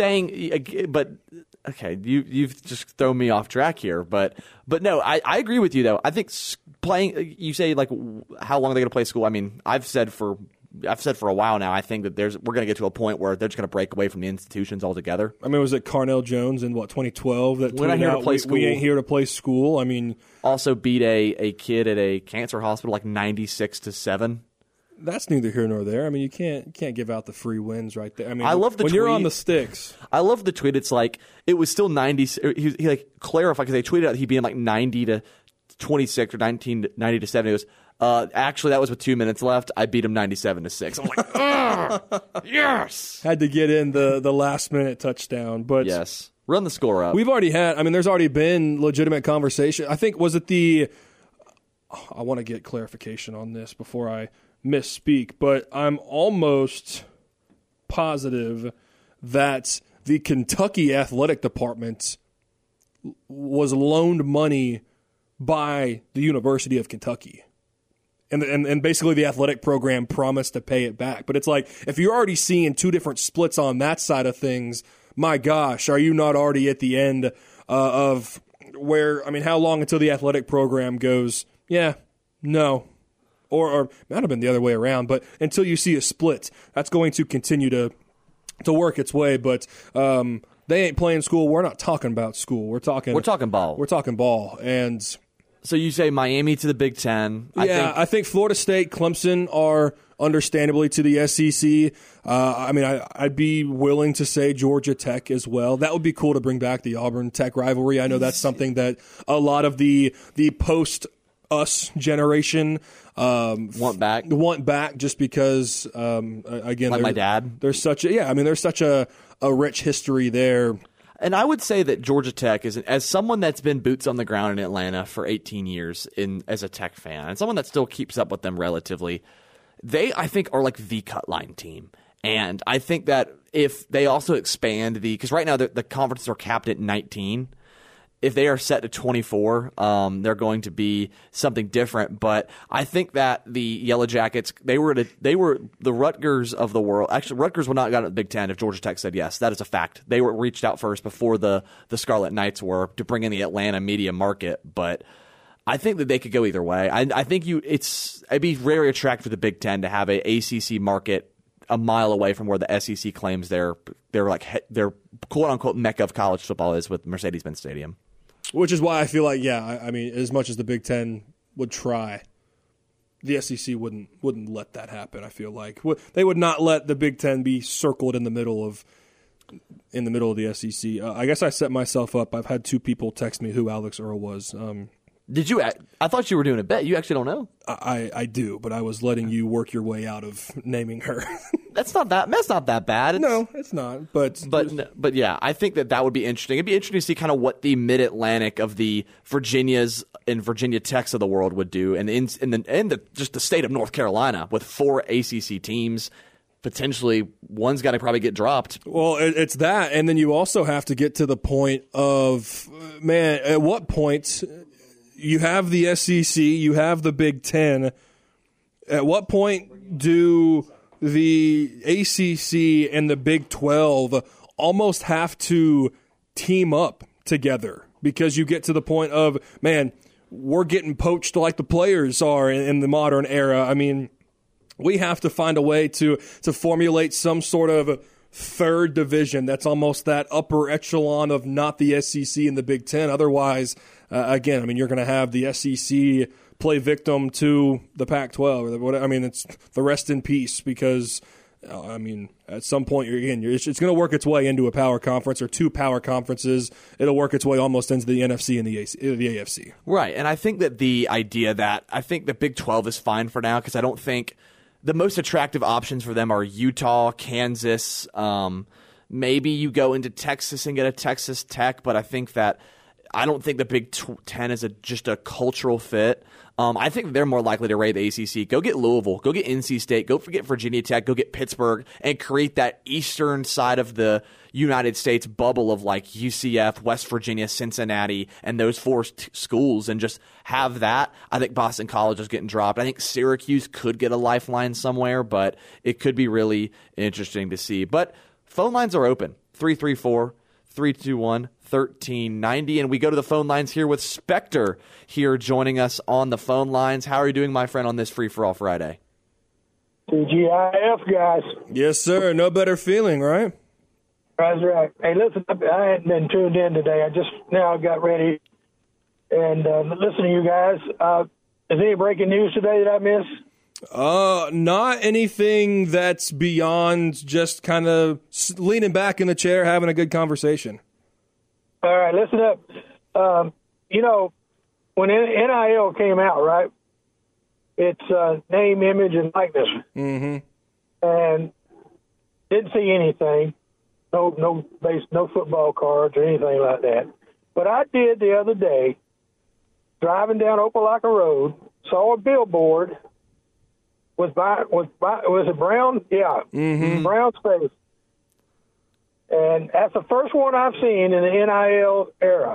okay, you've just thrown me off track here. But no, I agree with you though. I think playing. You say like how long are they going to play school? I mean, I've said for a while now. I think that we're going to get to a point where they're just going to break away from the institutions altogether. I mean, was it Carnell Jones in 2012 that we're not here to play school? We ain't here to play school. I mean, also beat a kid at a cancer hospital like 96-7. That's neither here nor there. I mean, you can't give out the free wins right there. I mean, I love the when tweet. You're on the sticks. I love the tweet. It's like it was still 90. He like clarified because they tweeted out he'd be in like 90-26 or 90-7. He goes, actually, that was with 2 minutes left. I beat him 97-6. I'm like, yes. Had to get in the last minute touchdown, but yes, run the score up. We've already had. I mean, there's already been legitimate conversation. I think was it the. I want to get clarification on this before I misspeak, but I'm almost positive that the Kentucky athletic department was loaned money by the University of Kentucky. And basically the athletic program promised to pay it back. But it's like, if you're already seeing 2 different splits on that side of things, my gosh, are you not already at the end of where, I mean, how long until the athletic program goes, yeah, no. Or it might have been the other way around, but until you see a split, that's going to continue to work its way. But they ain't playing school. We're not talking about school. We're talking ball. We're talking ball. And so you say Miami to the Big Ten. I think Florida State, Clemson are understandably to the SEC. I mean, I'd be willing to say Georgia Tech as well. That would be cool to bring back the Auburn-Tech rivalry. I know that's something that a lot of the post-us generation want back just because, again, like my dad. There's such a rich history there. And I would say that Georgia Tech is, as someone that's been boots on the ground in Atlanta for 18 years as a Tech fan, and someone that still keeps up with them relatively, they, I think, are like the cut line team. And I think that if they also expand because right now the conferences are capped at 19. If they are set to 24, they're going to be something different. But I think that the Yellow Jackets, they were the Rutgers of the world. Actually, Rutgers would not have gotten the Big Ten if Georgia Tech said yes. That is a fact. They were reached out first before the Scarlet Knights were to bring in the Atlanta media market. But I think that they could go either way. I think it'd be very attractive for the Big Ten to have a ACC market a mile away from where the SEC claims their quote unquote mecca of college football is with Mercedes-Benz Stadium. Which is why I feel like, I mean, as much as the Big Ten would try, the SEC wouldn't let that happen, I feel like. They would not let the Big Ten be circled in the middle of in the middle of the SEC. I guess I set myself up. I've had 2 people text me who Alex Earl was. Did you? I thought you were doing a bet. You actually don't know? I do, but I was letting you work your way out of naming her. That's not that bad. No, it's not. But yeah, I think that would be interesting. It'd be interesting to see kind of what the Mid-Atlantic of the Virginias and Virginia Techs of the world would do, and just the state of North Carolina with 4 ACC teams. Potentially, one's got to probably get dropped. Well, it's that, and then you also have to get to the point of, man, at what point you have the SEC, you have the Big Ten. At what point do the ACC and the Big 12 almost have to team up together? Because you get to the point of, man, we're getting poached like the players are in the modern era. I mean, we have to find a way to formulate some sort of third division that's almost that upper echelon of not the SEC and the Big Ten. Otherwise, again, I mean, you're going to have the SEC play victim to the Pac-12. I mean, it's the rest in peace because, I mean, at some point, it's going to work its way into a power conference or 2 power conferences. It'll work its way almost into the NFC and the AFC. Right, and I think that the idea that I think the Big 12 is fine for now because I don't think the most attractive options for them are Utah, Kansas. Maybe you go into Texas and get a Texas Tech, but I don't think the Big 10 is just a cultural fit. I think they're more likely to raid the ACC. Go get Louisville. Go get NC State. Go get Virginia Tech. Go get Pittsburgh and create that eastern side of the United States bubble of like UCF, West Virginia, Cincinnati, and those 4 schools and just have that. I think Boston College is getting dropped. I think Syracuse could get a lifeline somewhere, but it could be really interesting to see. But phone lines are open. 334-321-1390. And we go to the phone lines here with Spectre here joining us on the phone lines. How are you doing, my friend, on this Free For All Friday? TGIF, guys. Yes, sir. No better feeling, right? That's right. Hey, listen, I hadn't been tuned in today. I just now got ready and listen to you guys. Is any breaking news today that I missed? Not anything that's beyond just kind of leaning back in the chair, having a good conversation. All right, listen up. When NIL came out, right, it's name, image, and likeness. Mm-hmm. And didn't see anything. No football cards or anything like that. But I did the other day, driving down Opelika Road, saw a billboard. Was it brown? Yeah, mm-hmm. Brown space. And that's the first one I've seen in the NIL era.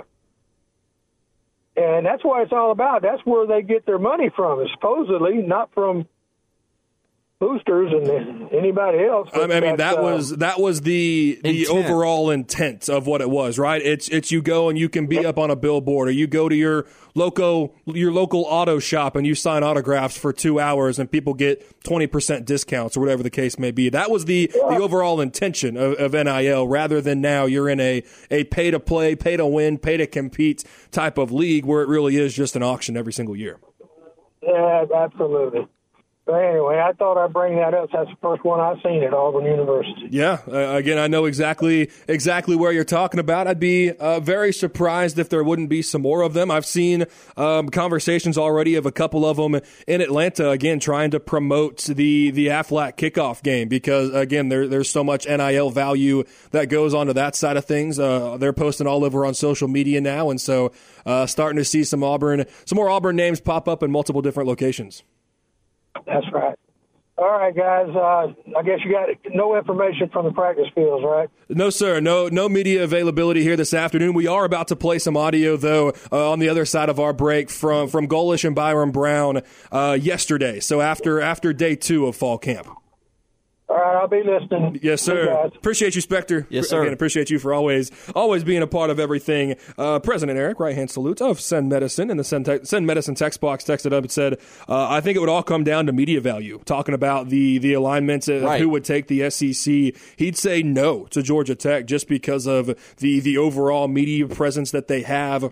And that's what it's all about. That's where they get their money from, supposedly, not from boosters and anybody else. I mean, that was the overall intent of what it was, right? It's you go and you can be up on a billboard, or you go to your local auto shop and you sign autographs for 2 hours and people get 20% discounts or whatever the case may be. That was the overall intention of NIL, rather than now you're in a pay to play, pay to win, pay to compete type of league where it really is just an auction every single year. Yeah, absolutely. But anyway, I thought I'd bring that up. That's the first one I've seen at Auburn University. Yeah, again, I know exactly where you're talking about. I'd be very surprised if there wouldn't be some more of them. I've seen conversations already of a couple of them in Atlanta, again, trying to promote the Aflac kickoff game because, again, there's so much NIL value that goes onto that side of things. They're posting all over on social media now, and so starting to see some more Auburn names pop up in multiple different locations. That's right. All right, guys. I guess you got no information from the practice fields, right? No, sir. No media availability here this afternoon. We are about to play some audio, though, on the other side of our break from Golish and Byron Brown yesterday. So after day 2 of fall camp. All right, I'll be listening. Yes, sir. Appreciate you, Spectre. Yes, sir. Again, appreciate you for always being a part of everything. President Eric, right-hand salute of Send Medicine, and the Send Medicine text box texted up and said, I think it would all come down to media value, talking about the alignments of who would take the SEC. He'd say no to Georgia Tech just because of the overall media presence that they have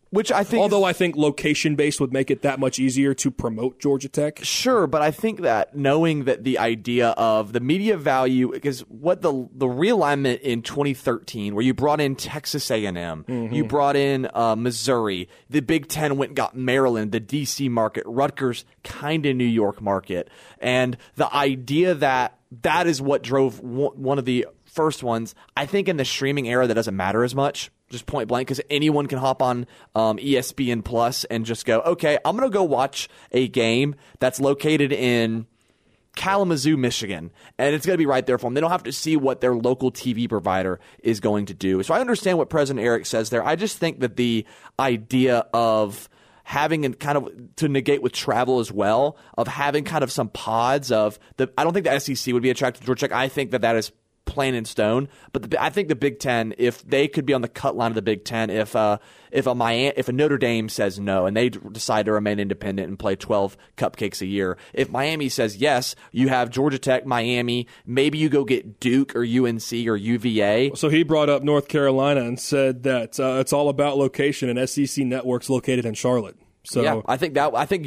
Which I think, although I think location-based would make it that much easier to promote Georgia Tech. Sure, but I think that knowing that the idea of the media value, because what the realignment in 2013, where you brought in Texas A&M, you brought in Missouri, the Big Ten went and got Maryland, the D.C. market, Rutgers, kind of New York market, and the idea that is what drove one of the first ones. I think in the streaming era that doesn't matter as much. Just point blank, because anyone can hop on ESPN Plus and just go, okay, I'm going to go watch a game that's located in Kalamazoo, Michigan, and it's going to be right there for them. They don't have to see what their local TV provider is going to do. So I understand what President Eric says there. I just think that the idea of having and kind of to negate with travel as well, of having kind of some pods of I don't think the SEC would be attracted to Georgia Tech. I think that is plain in stone, but I think the Big Ten, if they could be on the cut line of the Big Ten, if a Notre Dame says no and they decide to remain independent and play 12 cupcakes a year, if Miami says yes, you have Georgia Tech, Miami, maybe you go get Duke or UNC or UVA. So he brought up North Carolina and said that it's all about location, and SEC Network's located in Charlotte. So yeah, I think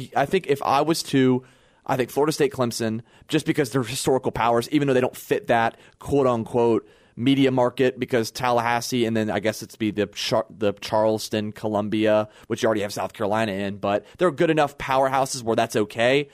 if I was to. I think Florida State, Clemson, just because they're historical powers, even though they don't fit that quote-unquote media market, because Tallahassee, and then I guess it's be the Charleston, Columbia, which you already have South Carolina in, but they're good enough powerhouses where that's okay.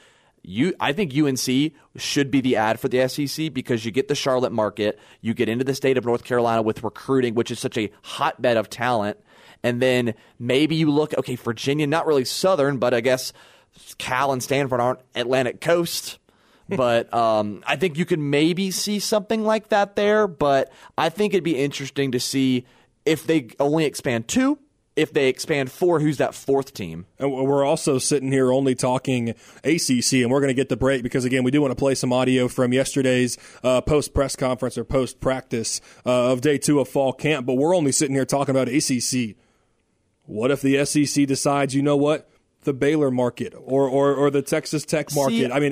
I think UNC should be the ad for the SEC, because you get the Charlotte market, you get into the state of North Carolina with recruiting, which is such a hotbed of talent, and then maybe you look, okay, Virginia, not really Southern, but I guess Cal and Stanford aren't Atlantic Coast, but I think you could maybe see something like that there. But I think it'd be interesting to see if they only expand 2, if they expand 4, who's that 4th team? And we're also sitting here only talking ACC, and we're going to get the break because, again, we do want to play some audio from yesterday's post-press conference or post-practice of day 2 of fall camp, but we're only sitting here talking about ACC. What if the SEC decides, you know what? The Baylor market or the Texas Tech market. See, I mean,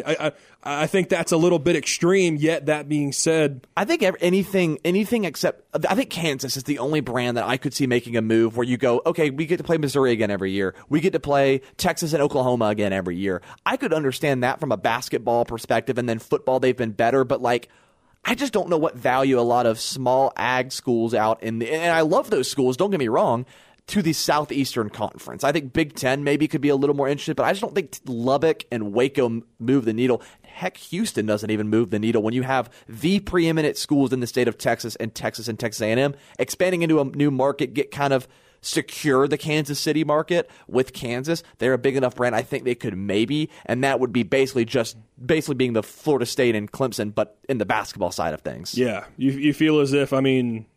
I think that's a little bit extreme, yet that being said, I think anything except I think Kansas is the only brand that I could see making a move where you go, okay, we get to play Missouri again every year. We get to play Texas and Oklahoma again every year. I could understand that from a basketball perspective, and then football, they've been better, but like, I just don't know what value a lot of small ag schools out and I love those schools, don't get me wrong, to the Southeastern Conference. I think Big Ten maybe could be a little more interested, but I just don't think Lubbock and Waco move the needle. Heck, Houston doesn't even move the needle when you have the preeminent schools in the state of Texas and Texas A&M expanding into a new market, get kind of secure the Kansas City market with Kansas. They're a big enough brand. I think they could maybe, and that would be basically being the Florida State and Clemson, but in the basketball side of things. Yeah, you feel as if, I mean,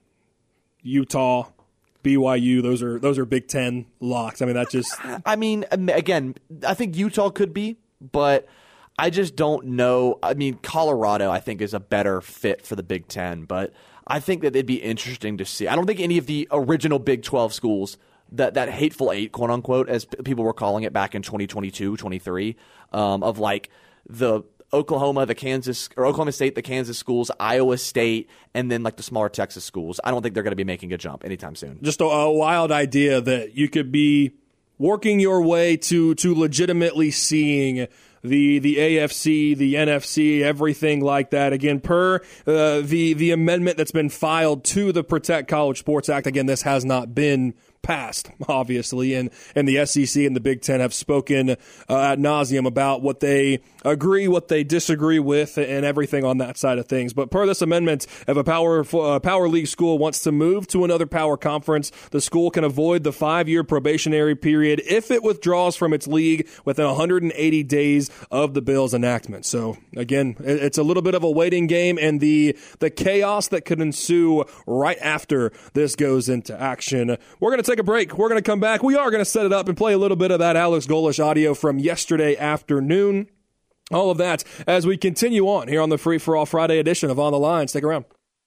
Utah, BYU, those are Big Ten locks. I mean, that just. I mean, again, I think Utah could be, but I just don't know. I mean, Colorado, I think, is a better fit for the Big Ten, but I think that it'd be interesting to see. I don't think any of the original Big 12 schools, that hateful 8, quote unquote, as people were calling it back in 2022, 23, of like the Oklahoma State, the Kansas schools, Iowa State, and then like the smaller Texas schools. I don't think they're going to be making a jump anytime soon. Just a wild idea that you could be working your way to legitimately seeing the AFC, the NFC, everything like that. Again, per the amendment that's been filed to the Protect College Sports Act. Again, this has not been passed, obviously, and the SEC and the Big Ten have spoken ad nauseum about what they agree, what they disagree with, and everything on that side of things. But per this amendment, if a power league school wants to move to another power conference, the school can avoid the 5-year probationary period if it withdraws from its league within 180 days of the bill's enactment. So again, it's a little bit of a waiting game, and the chaos that could ensue right after this goes into action. We're going to take a break. We're going to come back. We are going to set it up and play a little bit of that Alex Golesh audio from yesterday afternoon. All of that as we continue on here on the Free for All Friday edition of On the Line. Stick around.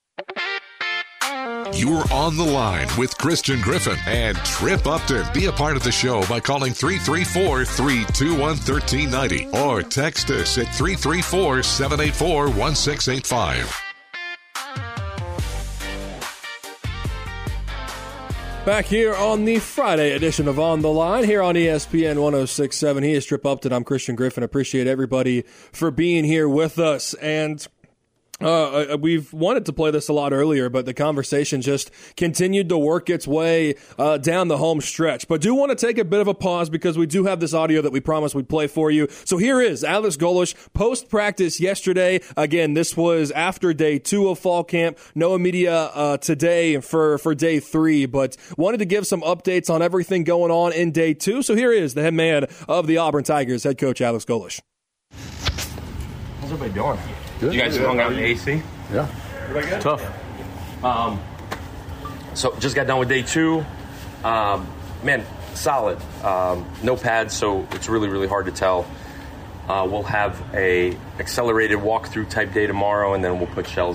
You're on the line with Christian Griffin and Trip Upton. Be a part of the show by calling 334-321-1390 or text us at 334-784-1685. Back here on the Friday edition of On the Line here on ESPN 106.7. He is Trip Upton. I'm Christian Griffin. Appreciate everybody for being here with us. And we've wanted to play this a lot earlier, but the conversation just continued to work its way down the home stretch. But do want to take a bit of a pause because we do have this audio that we promised we'd play for you. So here is Alex Golesh post-practice yesterday. Again, this was after day 2 of fall camp. No media today for day 3, but wanted to give some updates on everything going on in day 2. So here is the head man of the Auburn Tigers, head coach Alex Golesh. How's everybody doing? Good. You guys hung out in the AC? Yeah. Tough. So just got done with day 2. Man, solid. No pads, so it's really, really hard to tell. We'll have a accelerated walkthrough type day tomorrow, and then we'll put shells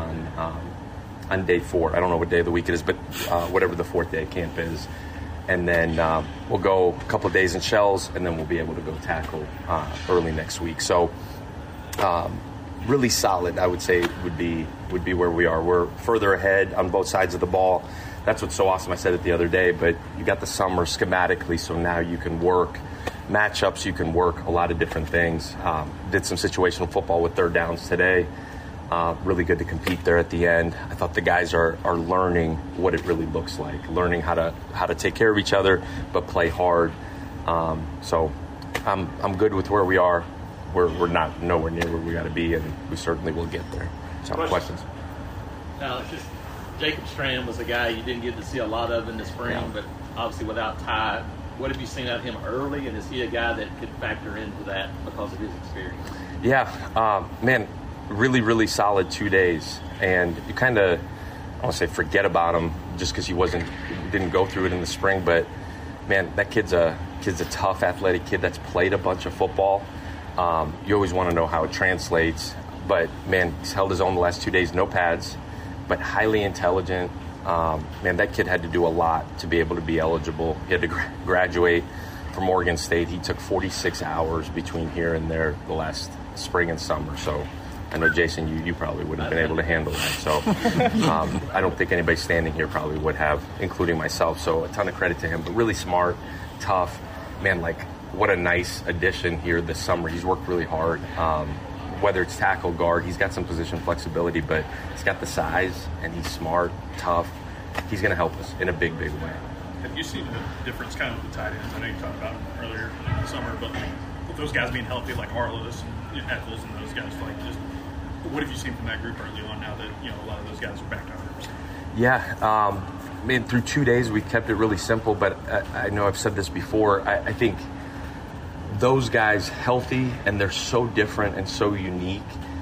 on day 4. I don't know what day of the week it is, but whatever the 4th day of camp is. And then we'll go a couple of days in shells, and then we'll be able to go tackle early next week. So really solid, I would say, would be where we are. We're further ahead on both sides of the ball. That's what's so awesome. I said it the other day, but you got the summer schematically, so now you can work matchups, you can work a lot of different things. Did some situational football with third downs today. Really good to compete there at the end. I thought the guys are learning what it really looks like, learning how to take care of each other, but play hard. So I'm good with where we are. We're not nowhere near where we got to be, and we certainly will get there. So, questions? Alex, just Jacob Strand was a guy you didn't get to see a lot of in the spring, but obviously without Ty, what have you seen out of him early, and is he a guy that could factor into that because of his experience? Yeah, man, really, really solid 2 days, and you kind of, I want to say forget about him just because he didn't go through it in the spring, but man, that kid's a tough, athletic kid that's played a bunch of football. You always want to know how it translates, but man, he's held his own the last 2 days, no pads, but highly intelligent. Man, that kid had to do a lot to be able to be eligible. He had to graduate from Oregon State. He took 46 hours between here and there the last spring and summer. So I know, Jason, you probably wouldn't have been able to handle that. So I don't think anybody standing here probably would have, including myself. So a ton of credit to him, but really smart, tough. Man, like, what a nice addition here this summer. He's worked really hard. Whether it's tackle, guard, he's got some position flexibility, but he's got the size, and he's smart, tough. He's going to help us in a big, big way. Have you seen the difference kind of with the tight ends? I know you talked about them earlier in the summer, but with those guys being healthy, like Arliss and Eccles and those guys, like, just what have you seen from that group early on now that, a lot of those guys are back to 100%? Yeah, man, through 2 days we kept it really simple, but I know I've said this before. I think those guys healthy, and they're so different and so unique.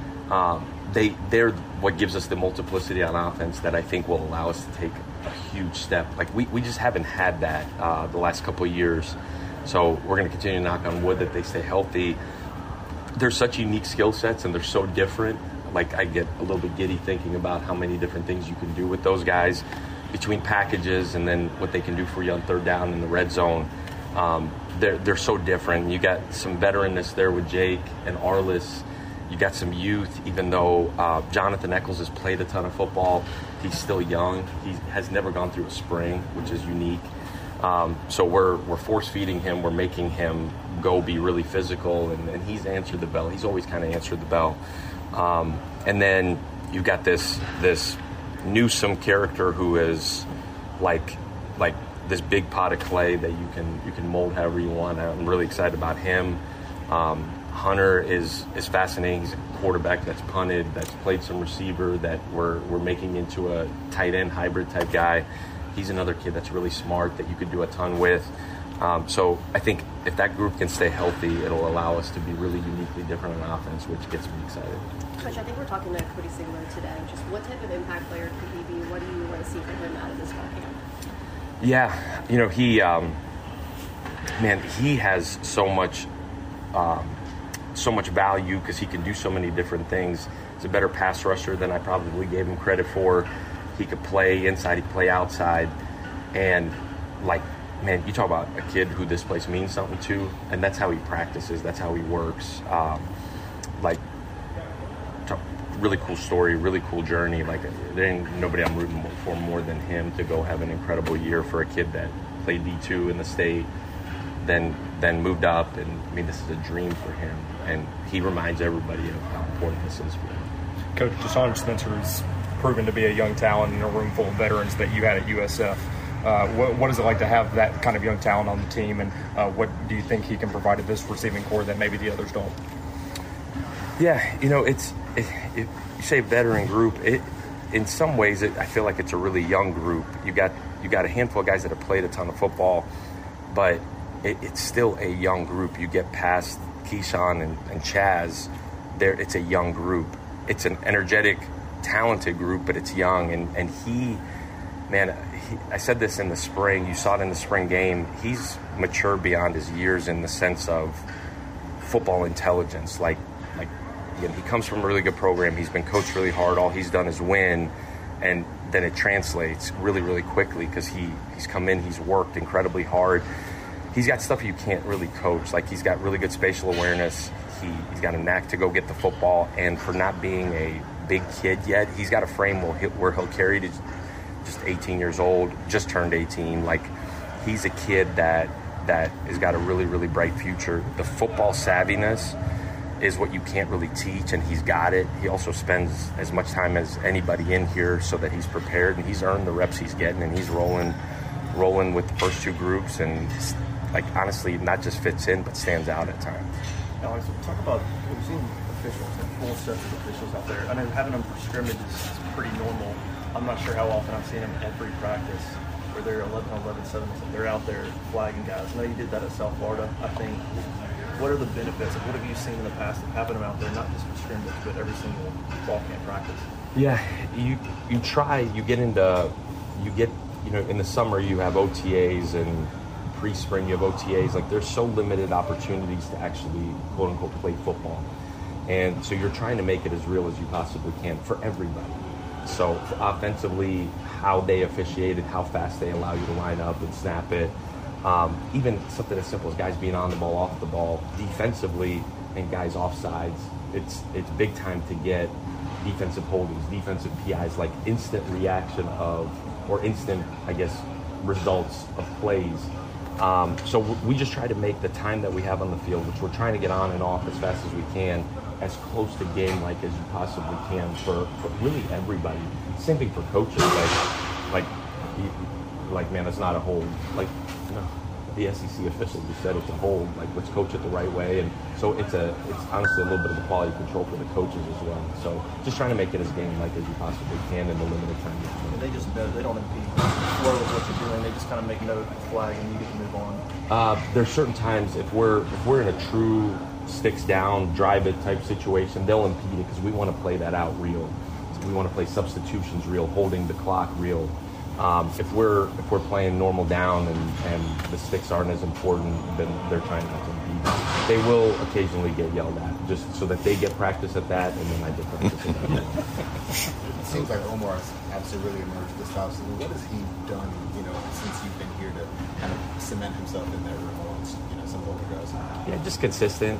They're what gives us the multiplicity on offense that I think will allow us to take a huge step. Like, we just haven't had that the last couple of years. So we're going to continue to knock on wood that they stay healthy. They're such unique skill sets, and they're so different. Like, I get a little bit giddy thinking about how many different things you can do with those guys between packages and then what they can do for you on third down in the red zone. They're so different. You got some veteranness there with Jake and Arliss. You got some youth, even though Jonathan Eccles has played a ton of football. He's still young. He has never gone through a spring, which is unique. So we're force-feeding him. We're making him go be really physical, and he's answered the bell. He's always kind of answered the bell. And then you've got this Newsome character who is like this big pot of clay that you can mold however you want. I'm really excited about him. Hunter is fascinating. He's a quarterback that's punted, that's played some receiver, that we're making into a tight end hybrid type guy. He's another kid that's really smart that you could do a ton with. So I think if that group can stay healthy, it'll allow us to be really uniquely different on offense, which gets me excited. Coach, I think we're talking to Cody Sigler today. Just what type of impact player could he be? What do you want to see from him out of this fall camp? Yeah, he has so much value because he can do so many different things. He's a better pass rusher than I probably gave him credit for. He could play inside, he could play outside, and you talk about a kid who this place means something to, and that's how he practices, that's how he works. really cool story, really cool journey. Like, there ain't nobody I'm rooting for more than him to go have an incredible year for a kid that played D2 in the state, then moved up. And I mean, this is a dream for him, and he reminds everybody of how important this is for him. Coach, Deshaun Spencer has proven to be a young talent in a room full of veterans that you had at USF. What is it like to have that kind of young talent on the team, and what do you think he can provide to this receiving core that maybe the others don't? Yeah, if you say veteran group, in some ways I feel like it's a really young group. You got a handful of guys that have played a ton of football, but it's still a young group. You get past Keyshawn and Chaz, it's a young group. It's an energetic, talented group, but it's young. And he, I said this in the spring. You saw it in the spring game. He's mature beyond his years in the sense of football intelligence. Like again, he comes from a really good program. He's been coached really hard. All he's done is win, and then it translates really, really quickly because he's come in. He's worked incredibly hard. He's got stuff you can't really coach. Like, he's got really good spatial awareness. He's got a knack to go get the football, and for not being a big kid yet, he's got a frame where he'll carry to just 18 years old, just turned 18. Like, he's a kid that has got a really, really bright future. The football savviness is what you can't really teach, and he's got it. He also spends as much time as anybody in here so that he's prepared, and he's earned the reps he's getting, and he's rolling with the first two groups, and like, honestly, not just fits in but stands out at times. Alex, talk about, we've seen officials and full sets of officials out there. I know having them for scrimmage is pretty normal. I'm not sure how often I've seen them every practice where they're 11-7. They're out there flagging guys. I know you did that at South Florida, I think. What are the benefits, and what have you seen in the past of having them out there, not just for scrimmage, but every single fall camp practice? Yeah, you try, you get, in the summer you have OTAs, and pre-spring you have OTAs. Like, there's so limited opportunities to actually, quote unquote, play football. And so you're trying to make it as real as you possibly can for everybody. So offensively, how they officiated, how fast they allow you to line up and snap it. Even something as simple as guys being on the ball, off the ball. Defensively, and guys offsides, it's big time to get defensive holdings, defensive PIs, like instant reaction or instant, I guess, results of plays. So we just try to make the time that we have on the field, which we're trying to get on and off as fast as we can, as close to game-like as you possibly can for really everybody. Same thing for coaches. Like, man, it's not a hold. Like, no, the SEC officials just said it's a hold. Like, let's coach it the right way. And so it's honestly a little bit of a quality control for the coaches as well. So just trying to make it as game-like as you possibly can in the limited time. They just they don't impede flow with what you're doing. They just kind of make note, flag, and you get to move on. There's certain times if we're in a true sticks down, drive it type situation, they'll impede it because we want to play that out real. We want to play substitutions real, holding the clock real. If we're playing normal down and the sticks aren't as important, then they're trying not to impede. They will occasionally get yelled at, just so that they get practice at that, and then I get practice at that. It seems like Omar has to really emerge this offseason. What has he done, since you've been here to kind of cement himself in that room amongst, some older guys? Yeah, just consistent.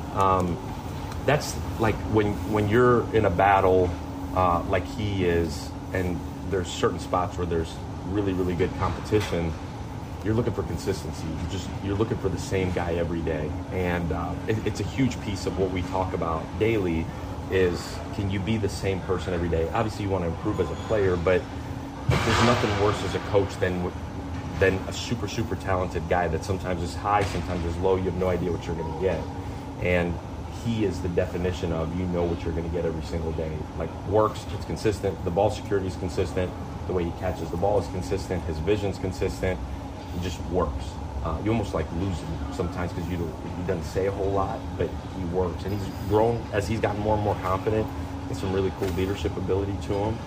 That's like when you're in a battle like he is, and there's certain spots where there's really, really good competition, you're looking for consistency. You're looking for the same guy every day. And it's a huge piece of what we talk about daily is, can you be the same person every day? Obviously, you want to improve as a player, but there's nothing worse as a coach than a super, super talented guy that sometimes is high, sometimes is low. You have no idea what you're going to get. And he is the definition of, what you're going to get every single day. Like, works, it's consistent. The ball security is consistent. The way he catches the ball is consistent. His vision's consistent. It just works. You almost like lose him sometimes because he doesn't say a whole lot, but he works. And he's grown as he's gotten more and more confident. There's some really cool leadership ability to him.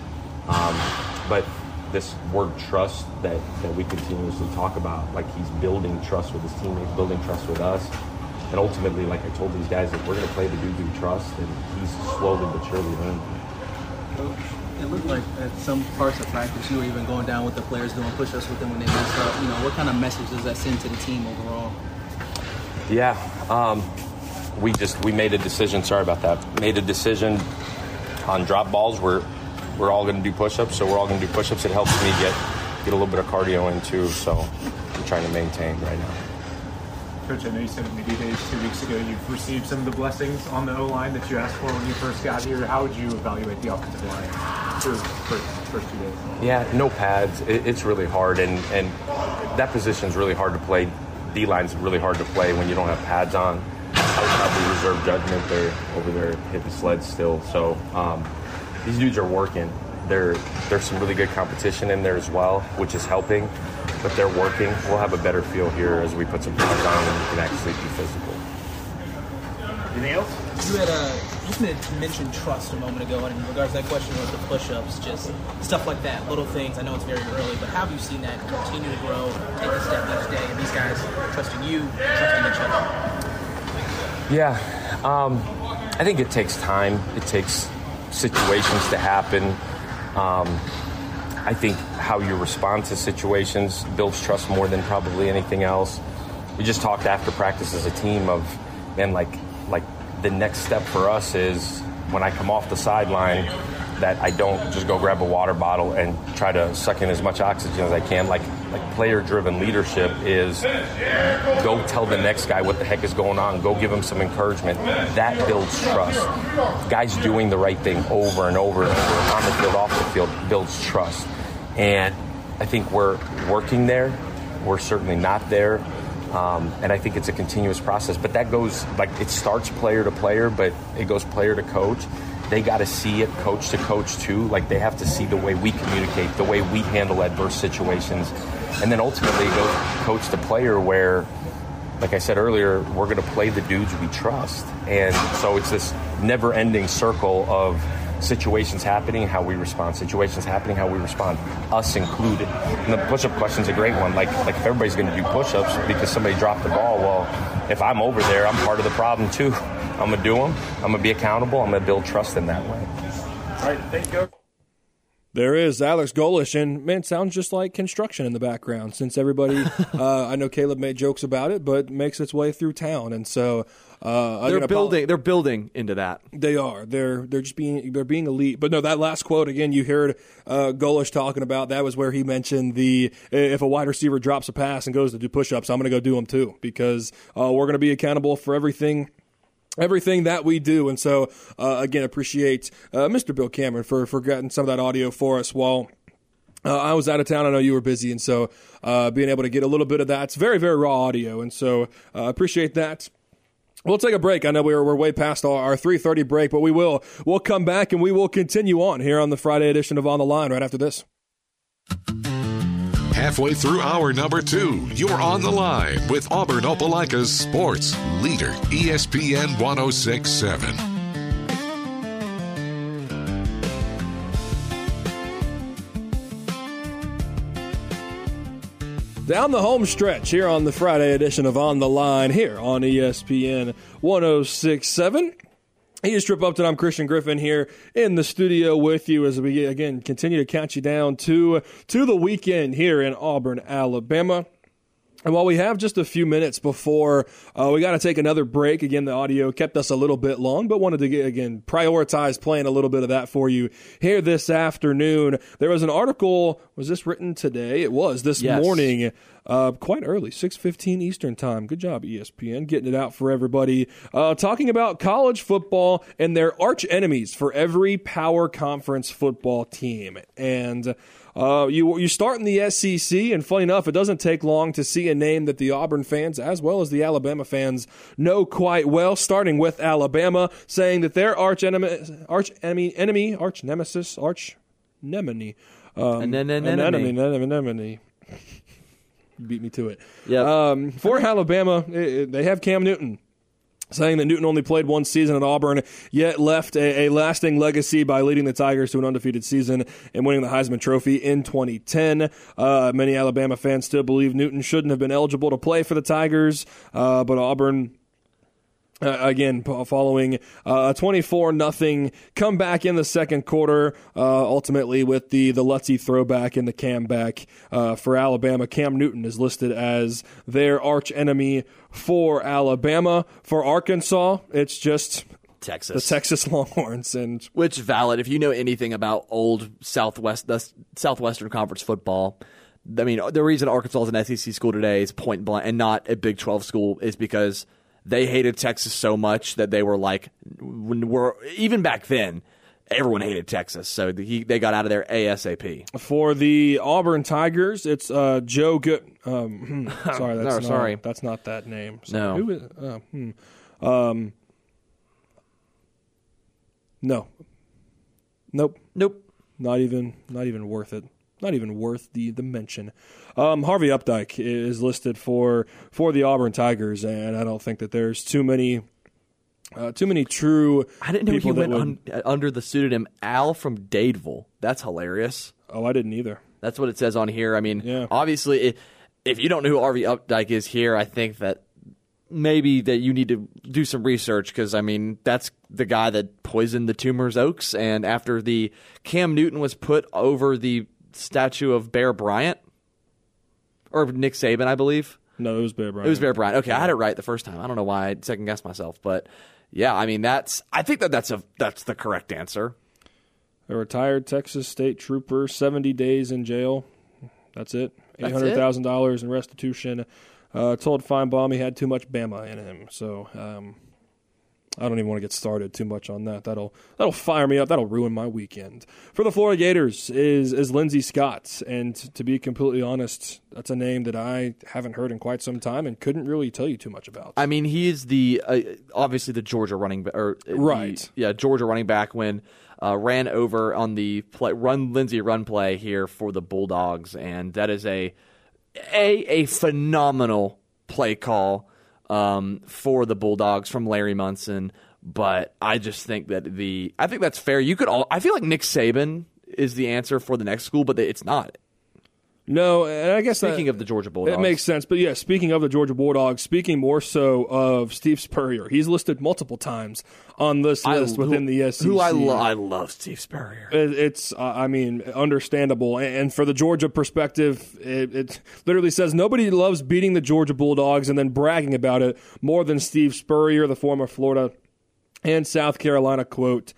But this word trust that we continuously talk about, like, he's building trust with his teammates, building trust with us. And ultimately, like I told these guys, that we're going to play the do trust, and he's slowly but surely learning. Coach, it looked like at some parts of practice you were even going down with the players, doing push-ups with them when they messed up. What kind of message does that send to the team overall? Yeah, we made a decision. Sorry about that. Made a decision on drop balls, we're all going to do push-ups, so we're all going to do push-ups. It helps me get a little bit of cardio in too, so I'm trying to maintain right now. Coach, I know you said in media days 2 weeks ago you've received some of the blessings on the O-line that you asked for when you first got here. How would you evaluate the offensive line for first 2 days? Yeah, no pads. It's really hard, and that position's really hard to play. D-line's really hard to play when you don't have pads on. I would probably reserve judgment. They're over there hitting sleds still. So these dudes are working. There's some really good competition in there as well, which is helping. But they're working. We'll have a better feel here as we put some pads on and we can actually be physical. Anything else? You had just mentioned trust a moment ago, and in regards to that question with the push-ups, just stuff like that, little things. I know it's very early, but how have you seen that continue to grow, take a step each day, and these guys trusting you, trusting each other? Yeah, I think it takes time. It takes situations to happen. I think how you respond to situations builds trust more than probably anything else. We just talked after practice as a team of, man, like the next step for us is when I come off the sideline that I don't just go grab a water bottle and try to suck in as much oxygen as I can. Like player-driven leadership is go tell the next guy what the heck is going on. Go give him some encouragement. That builds trust. Guys doing the right thing over and over and over on the field, off the field, builds trust. And I think we're working there. We're certainly not there. And I think it's a continuous process. But that goes, it starts player to player, but it goes player to coach. They got to see it coach to coach too. They have to see the way we communicate, the way we handle adverse situations. And then ultimately it goes coach to player where, like I said earlier, we're going to play the dudes we trust. And so it's this never-ending circle of situations happening, how we respond. Situations happening, how we respond, us included. And the push-up question's a great one. Like if everybody's going to do push-ups because somebody dropped the ball, well, if I'm over there, I'm part of the problem too. I'm going to do them. I'm going to be accountable. I'm going to build trust in that way. All right, thank you, Coach. There is Alex Golesh, and man, it sounds just like construction in the background since everybody, I know Caleb made jokes about it, but makes its way through town. And so they're building into that. They are. They're being elite. But no, that last quote again, you heard Golesh talking about. That was where he mentioned if a wide receiver drops a pass and goes to do push-ups, I'm going to go do them too, because we're going to be accountable for everything that we do. And so, again, appreciate Mr. Bill Cameron for getting some of that audio for us while I was out of town. I know you were busy, and so being able to get a little bit of that. It's very, very raw audio, and so appreciate that. We'll take a break. I know we're way past our 3:30 break, but we'll come back and we will continue on here on the Friday edition of On the Line right after this. Halfway through hour number 2, you're on the line with Auburn Opelika's sports leader, ESPN 106.7. Down the home stretch here on the Friday edition of On the Line here on ESPN 106.7. He is Trip Upton. I'm Christian Griffin here in the studio with you as we, again, continue to count you down to the weekend here in Auburn, Alabama. And while we have just a few minutes before we got to take another break, again, the audio kept us a little bit long, but wanted to, prioritize playing a little bit of that for you here this afternoon. There was an article, was this written today? It was this morning, quite early, 6:15 Eastern time. Good job, ESPN, getting it out for everybody. Talking about college football and their arch enemies for every power conference football team. And you start in the SEC, and funny enough, it doesn't take long to see a name that the Auburn fans, as well as the Alabama fans, know quite well, starting with Alabama, saying that their arch nemesis, beat me to it. Yep. For Alabama, they have Cam Newton, saying that Newton only played one season at Auburn, yet left a lasting legacy by leading the Tigers to an undefeated season and winning the Heisman Trophy in 2010. Many Alabama fans still believe Newton shouldn't have been eligible to play for the Tigers, but Auburn, again, following a 24-0 comeback in the second quarter, ultimately with the Lutzy throwback and the Cam back for Alabama. Cam Newton is listed as their arch enemy for Alabama. For Arkansas, it's just Texas. The Texas Longhorns. And which valid. If you know anything about old Southwestern Conference football, I mean, the reason Arkansas is an SEC school today is point blank and not a Big 12 school is because they hated Texas so much that they were like, even back then, everyone hated Texas. So they got out of there ASAP. For the Auburn Tigers, it's Joe Good. Sorry, that's not that name. Sorry. No. Who is, No. Nope. Not even worth it. Not even worth the mention. Harvey Updike is listed for the Auburn Tigers, and I don't think that there's too many true. I didn't know he went under the pseudonym Al from Dadeville. That's hilarious. Oh, I didn't either. That's what it says on here. I mean, obviously, if you don't know who Harvey Updike is here, I think that maybe that you need to do some research because, I mean, that's the guy that poisoned the Tumors Oaks. And after the Cam Newton was put over the statue of Bear Bryant, or Nick Saban, I believe. No, it was Bear Bryant. It was Bear Bryant. Okay, I had it right the first time. I don't know why I second-guessed myself. But, yeah, I mean, I think that's the correct answer. A retired Texas State trooper, 70 days in jail. That's it. $800,000 in restitution. Told Feinbaum he had too much Bama in him. So I don't even want to get started too much on that. That'll fire me up. That'll ruin my weekend. For the Florida Gators is Lindsey Scott. And to be completely honest, that's a name that I haven't heard in quite some time and couldn't really tell you too much about. I mean, he is the obviously the Georgia running back. Right. Georgia running back when ran over on the Lindsey run play here for the Bulldogs. And that is a phenomenal play call for the Bulldogs from Larry Munson, but I just think that I think that's fair. I feel like Nick Saban is the answer for the next school, but it's not. No, and I guess speaking of the Georgia Bulldogs, it makes sense. But yeah, speaking of the Georgia Bulldogs, speaking more so of Steve Spurrier, he's listed multiple times on this list within the SEC. I love Steve Spurrier. It's understandable. And for the Georgia perspective, it literally says nobody loves beating the Georgia Bulldogs and then bragging about it more than Steve Spurrier, the former Florida and South Carolina coach.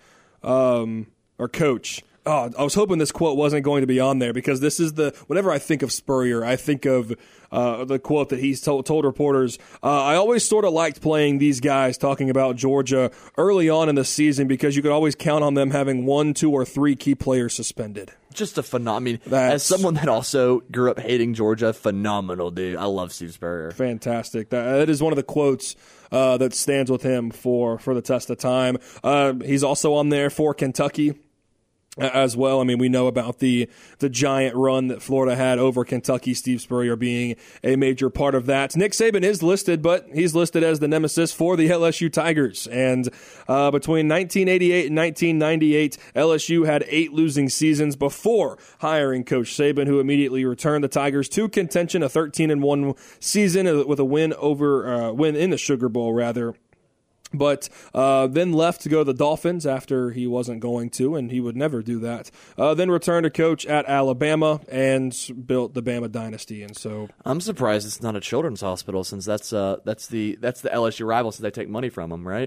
Oh, I was hoping this quote wasn't going to be on there because this is whenever I think of Spurrier, I think of the quote that he's told reporters. I always sort of liked playing these guys talking about Georgia early on in the season because you could always count on them having 1, 2, or 3 key players suspended. Just a phenomenal. As someone that also grew up hating Georgia, phenomenal dude. I love Steve Spurrier. Fantastic. That is one of the quotes that stands with him for the test of time. He's also on there for Kentucky as well. I mean, we know about the giant run that Florida had over Kentucky, Steve Spurrier being a major part of that. Nick Saban is listed, but he's listed as the nemesis for the LSU Tigers. And between 1988 and 1998, LSU had 8 losing seasons before hiring Coach Saban, who immediately returned the Tigers to contention, a 13-1 season with a win in the Sugar Bowl, rather. But then left to go to the Dolphins after he wasn't going to, and he would never do that. Then returned to coach at Alabama and built the Bama dynasty. And so I'm surprised it's not a children's hospital since that's the LSU rival, since they take money from them, right?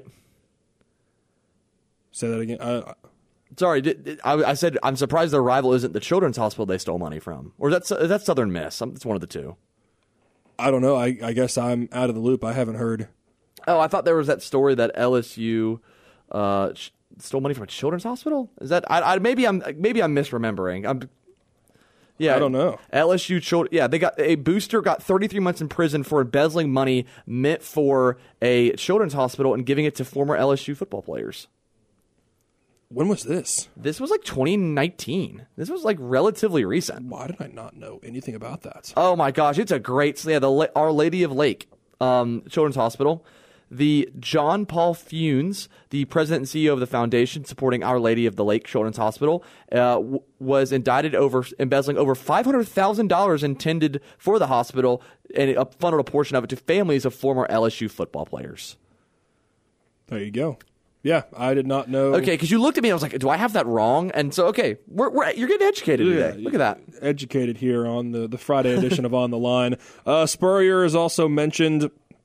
Say that again. Sorry, I said I'm surprised their rival isn't the children's hospital they stole money from, or that's Southern Miss. It's one of the two. I don't know. I guess I'm out of the loop. I haven't heard. Oh, I thought there was that story that LSU stole money from a children's hospital. Is that maybe I'm misremembering? I don't know. LSU children. Yeah, they got a booster got 33 months in prison for embezzling money meant for a children's hospital and giving it to former LSU football players. When was this? This was like 2019. This was like relatively recent. Why did I not know anything about that? Oh my gosh, it's a great. Yeah, the Our Lady of Lake Children's Hospital. The John Paul Funes, the president and CEO of the foundation supporting Our Lady of the Lake Children's Hospital, was indicted over embezzling over $500,000 intended for the hospital, and it funneled a portion of it to families of former LSU football players. There you go. Yeah, I did not know. Okay, because you looked at me and I was like, do I have that wrong? And so, okay, you're getting educated today. Look at that. Educated here on the Friday edition of On the Line. Spurrier is also mentioned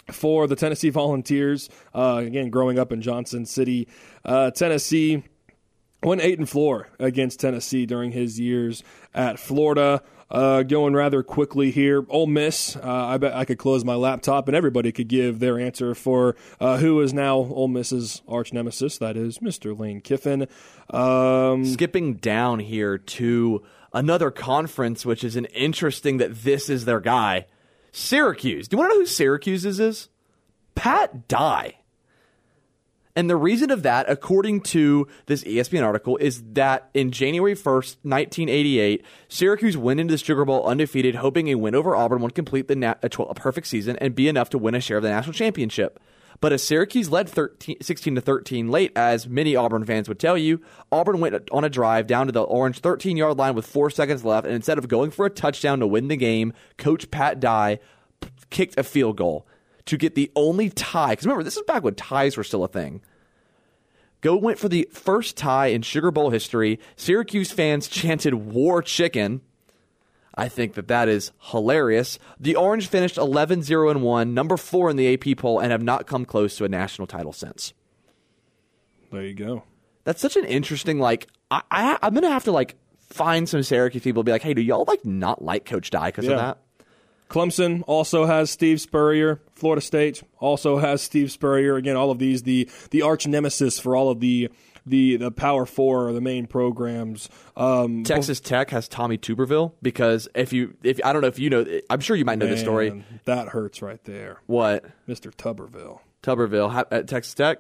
for the Tennessee Volunteers. Again, growing up in Johnson City, Tennessee went 8-4 against Tennessee during his years at Florida. Going rather quickly here. Ole Miss, I bet I could close my laptop and everybody could give their answer for who is now Ole Miss's arch nemesis. That is Mr. Lane Kiffin. Skipping down here to another conference, which is an interesting that this is their guy. Syracuse. Do you want to know who Syracuse's is? Pat Dye. And the reason of that, according to this ESPN article, is that in January 1st, 1988, Syracuse went into the Sugar Bowl undefeated, hoping a win over Auburn would complete a perfect season and be enough to win a share of the national championship. But as Syracuse led 16-13 late, as many Auburn fans would tell you, Auburn went on a drive down to the orange 13-yard line with 4 seconds left, and instead of going for a touchdown to win the game, Coach Pat Dye kicked a field goal to get the only tie. Because remember, this is back when ties were still a thing. Went for the first tie in Sugar Bowl history. Syracuse fans chanted "War Chicken." I think that is hilarious. The Orange finished 11-0-1, number 4 in the AP poll, and have not come close to a national title since. There you go. That's such an interesting, I'm going to have to, find some Syracuse people and be like, hey, do y'all, not like Coach Dye because of that? Clemson also has Steve Spurrier. Florida State also has Steve Spurrier. Again, all of these, the arch nemesis for all of the Power Four, the main programs. Texas Tech has Tommy Tuberville because if I don't know if you know, I'm sure you might know this story. That hurts right there. What? Mr. Tuberville. Tuberville at Texas Tech?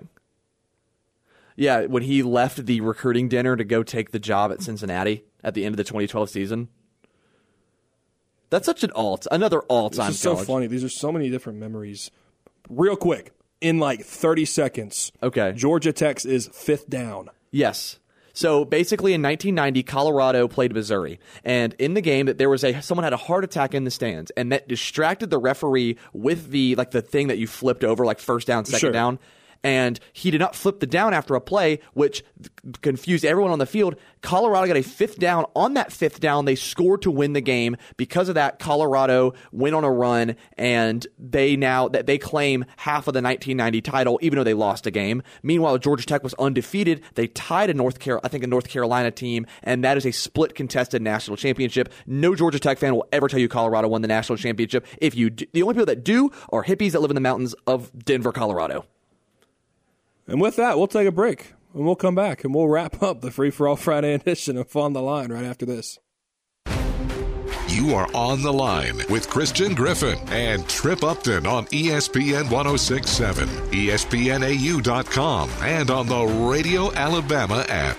Yeah, when he left the recruiting dinner to go take the job at Cincinnati at the end of the 2012 season. That's such another all-time This is so funny. These are so many different memories. Real quick, in 30 seconds. Okay. Georgia Tech is 5th down. Yes. So basically in 1990, Colorado played Missouri. And in the game, there was someone had a heart attack in the stands, and that distracted the referee with the thing that you flipped over, first down, second down. And he did not flip the down after a play, which confused everyone on the field. Colorado got a 5th down. On that 5th down, they scored to win the game. Because of that, Colorado went on a run, and they claim half of the 1990 title, even though they lost a game. Meanwhile, Georgia Tech was undefeated. They tied a North Carolina team, and that is a split contested national championship. No Georgia Tech fan will ever tell you Colorado won the national championship. The only people that do are hippies that live in the mountains of Denver, Colorado. And with that, we'll take a break, and we'll come back, and we'll wrap up the Free For All Friday edition of On the Line right after this. You are On the Line with Christian Griffin and Trip Upton on ESPN 106.7, ESPNAU.com, and on the Radio Alabama app.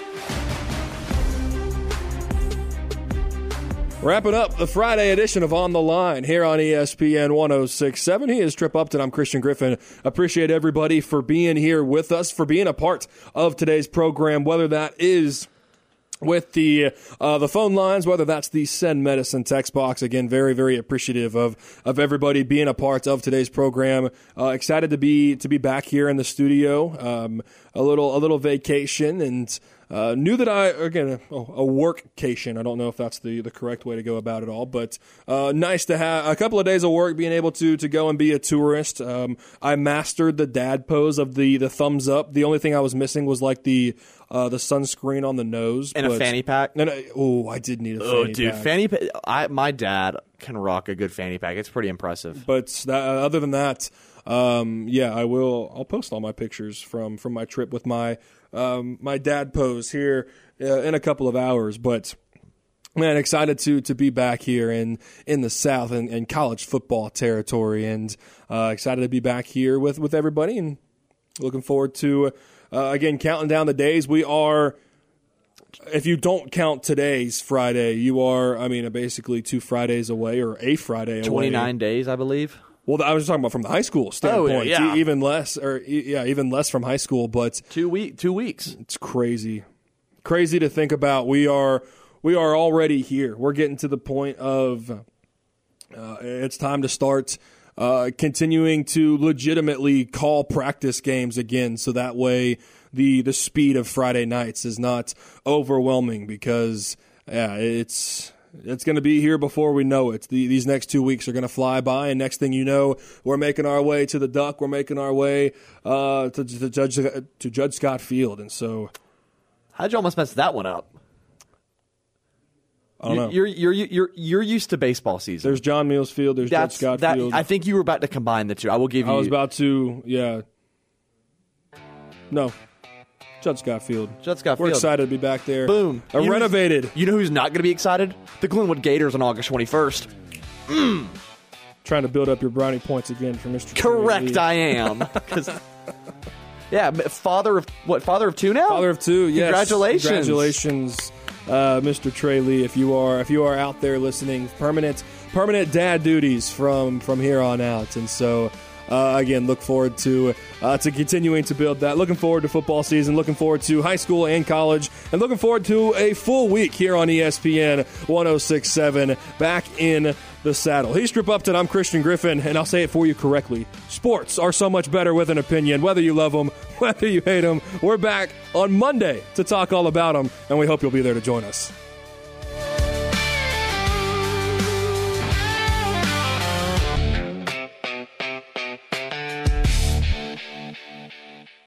Wrapping up the Friday edition of On the Line here on ESPN 106.7. He is Trip Upton. I'm Christian Griffin. Appreciate everybody for being here with us, for being a part of today's program, whether that is with the phone lines, whether that's the Send Medicine text box. Again, very, very appreciative of everybody being a part of today's program. Excited to be back here in the studio. A little vacation, and knew that a workcation. I don't know if that's the correct way to go about it all, but nice to have a couple of days of work, being able to go and be a tourist. I mastered the dad pose of the thumbs up. The only thing I was missing was the sunscreen on the nose and a fanny pack. And I did need a fanny pack. Fanny pack. My dad can rock a good fanny pack. It's pretty impressive. But other than that, I'll post all my pictures from my trip with my dad pose here in a couple of hours. But man, excited to be back here in the South and college football territory, and excited to be back here with everybody, and looking forward to again counting down the days. We are, if you don't count today's Friday, you are basically 2 Fridays away, or a Friday away. 29 days, I believe. Well, I was talking about from the high school standpoint. Oh, yeah. Even less from high school. But 2 weeks. It's crazy to think about. We are already here. We're getting to the point of it's time to start continuing to legitimately call practice games again, so that way the speed of Friday nights is not overwhelming, because it's It's going to be here before we know it. These next 2 weeks are going to fly by, and next thing you know, we're making our way to the Duck. We're making our way to Judge Scott Field, and so how'd you almost mess that one up? I don't know. You're used to baseball season. There's John Mills Field. There's Judge Scott Field. I think you were about to combine the two. I will give you. I was about to. Yeah. No. Judge Scott Field. We're excited to be back there. Boom. Renovated. You know who's not going to be excited? The Glenwood Gators on August 21st. Trying to build up your brownie points again for Mr. Correct, I am. Yeah, father of two now? Father of two, yes. Congratulations. Mr. Trey Lee, if you are out there listening, permanent dad duties from here on out. And so again, look forward to continuing to build that. Looking forward to football season. Looking forward to high school and college. And looking forward to a full week here on ESPN 106.7. Back in the saddle. He's Strip Upton. I'm Christian Griffin, and I'll say it for you correctly. Sports are so much better with an opinion. Whether you love them, whether you hate them, we're back on Monday to talk all about them, and we hope you'll be there to join us.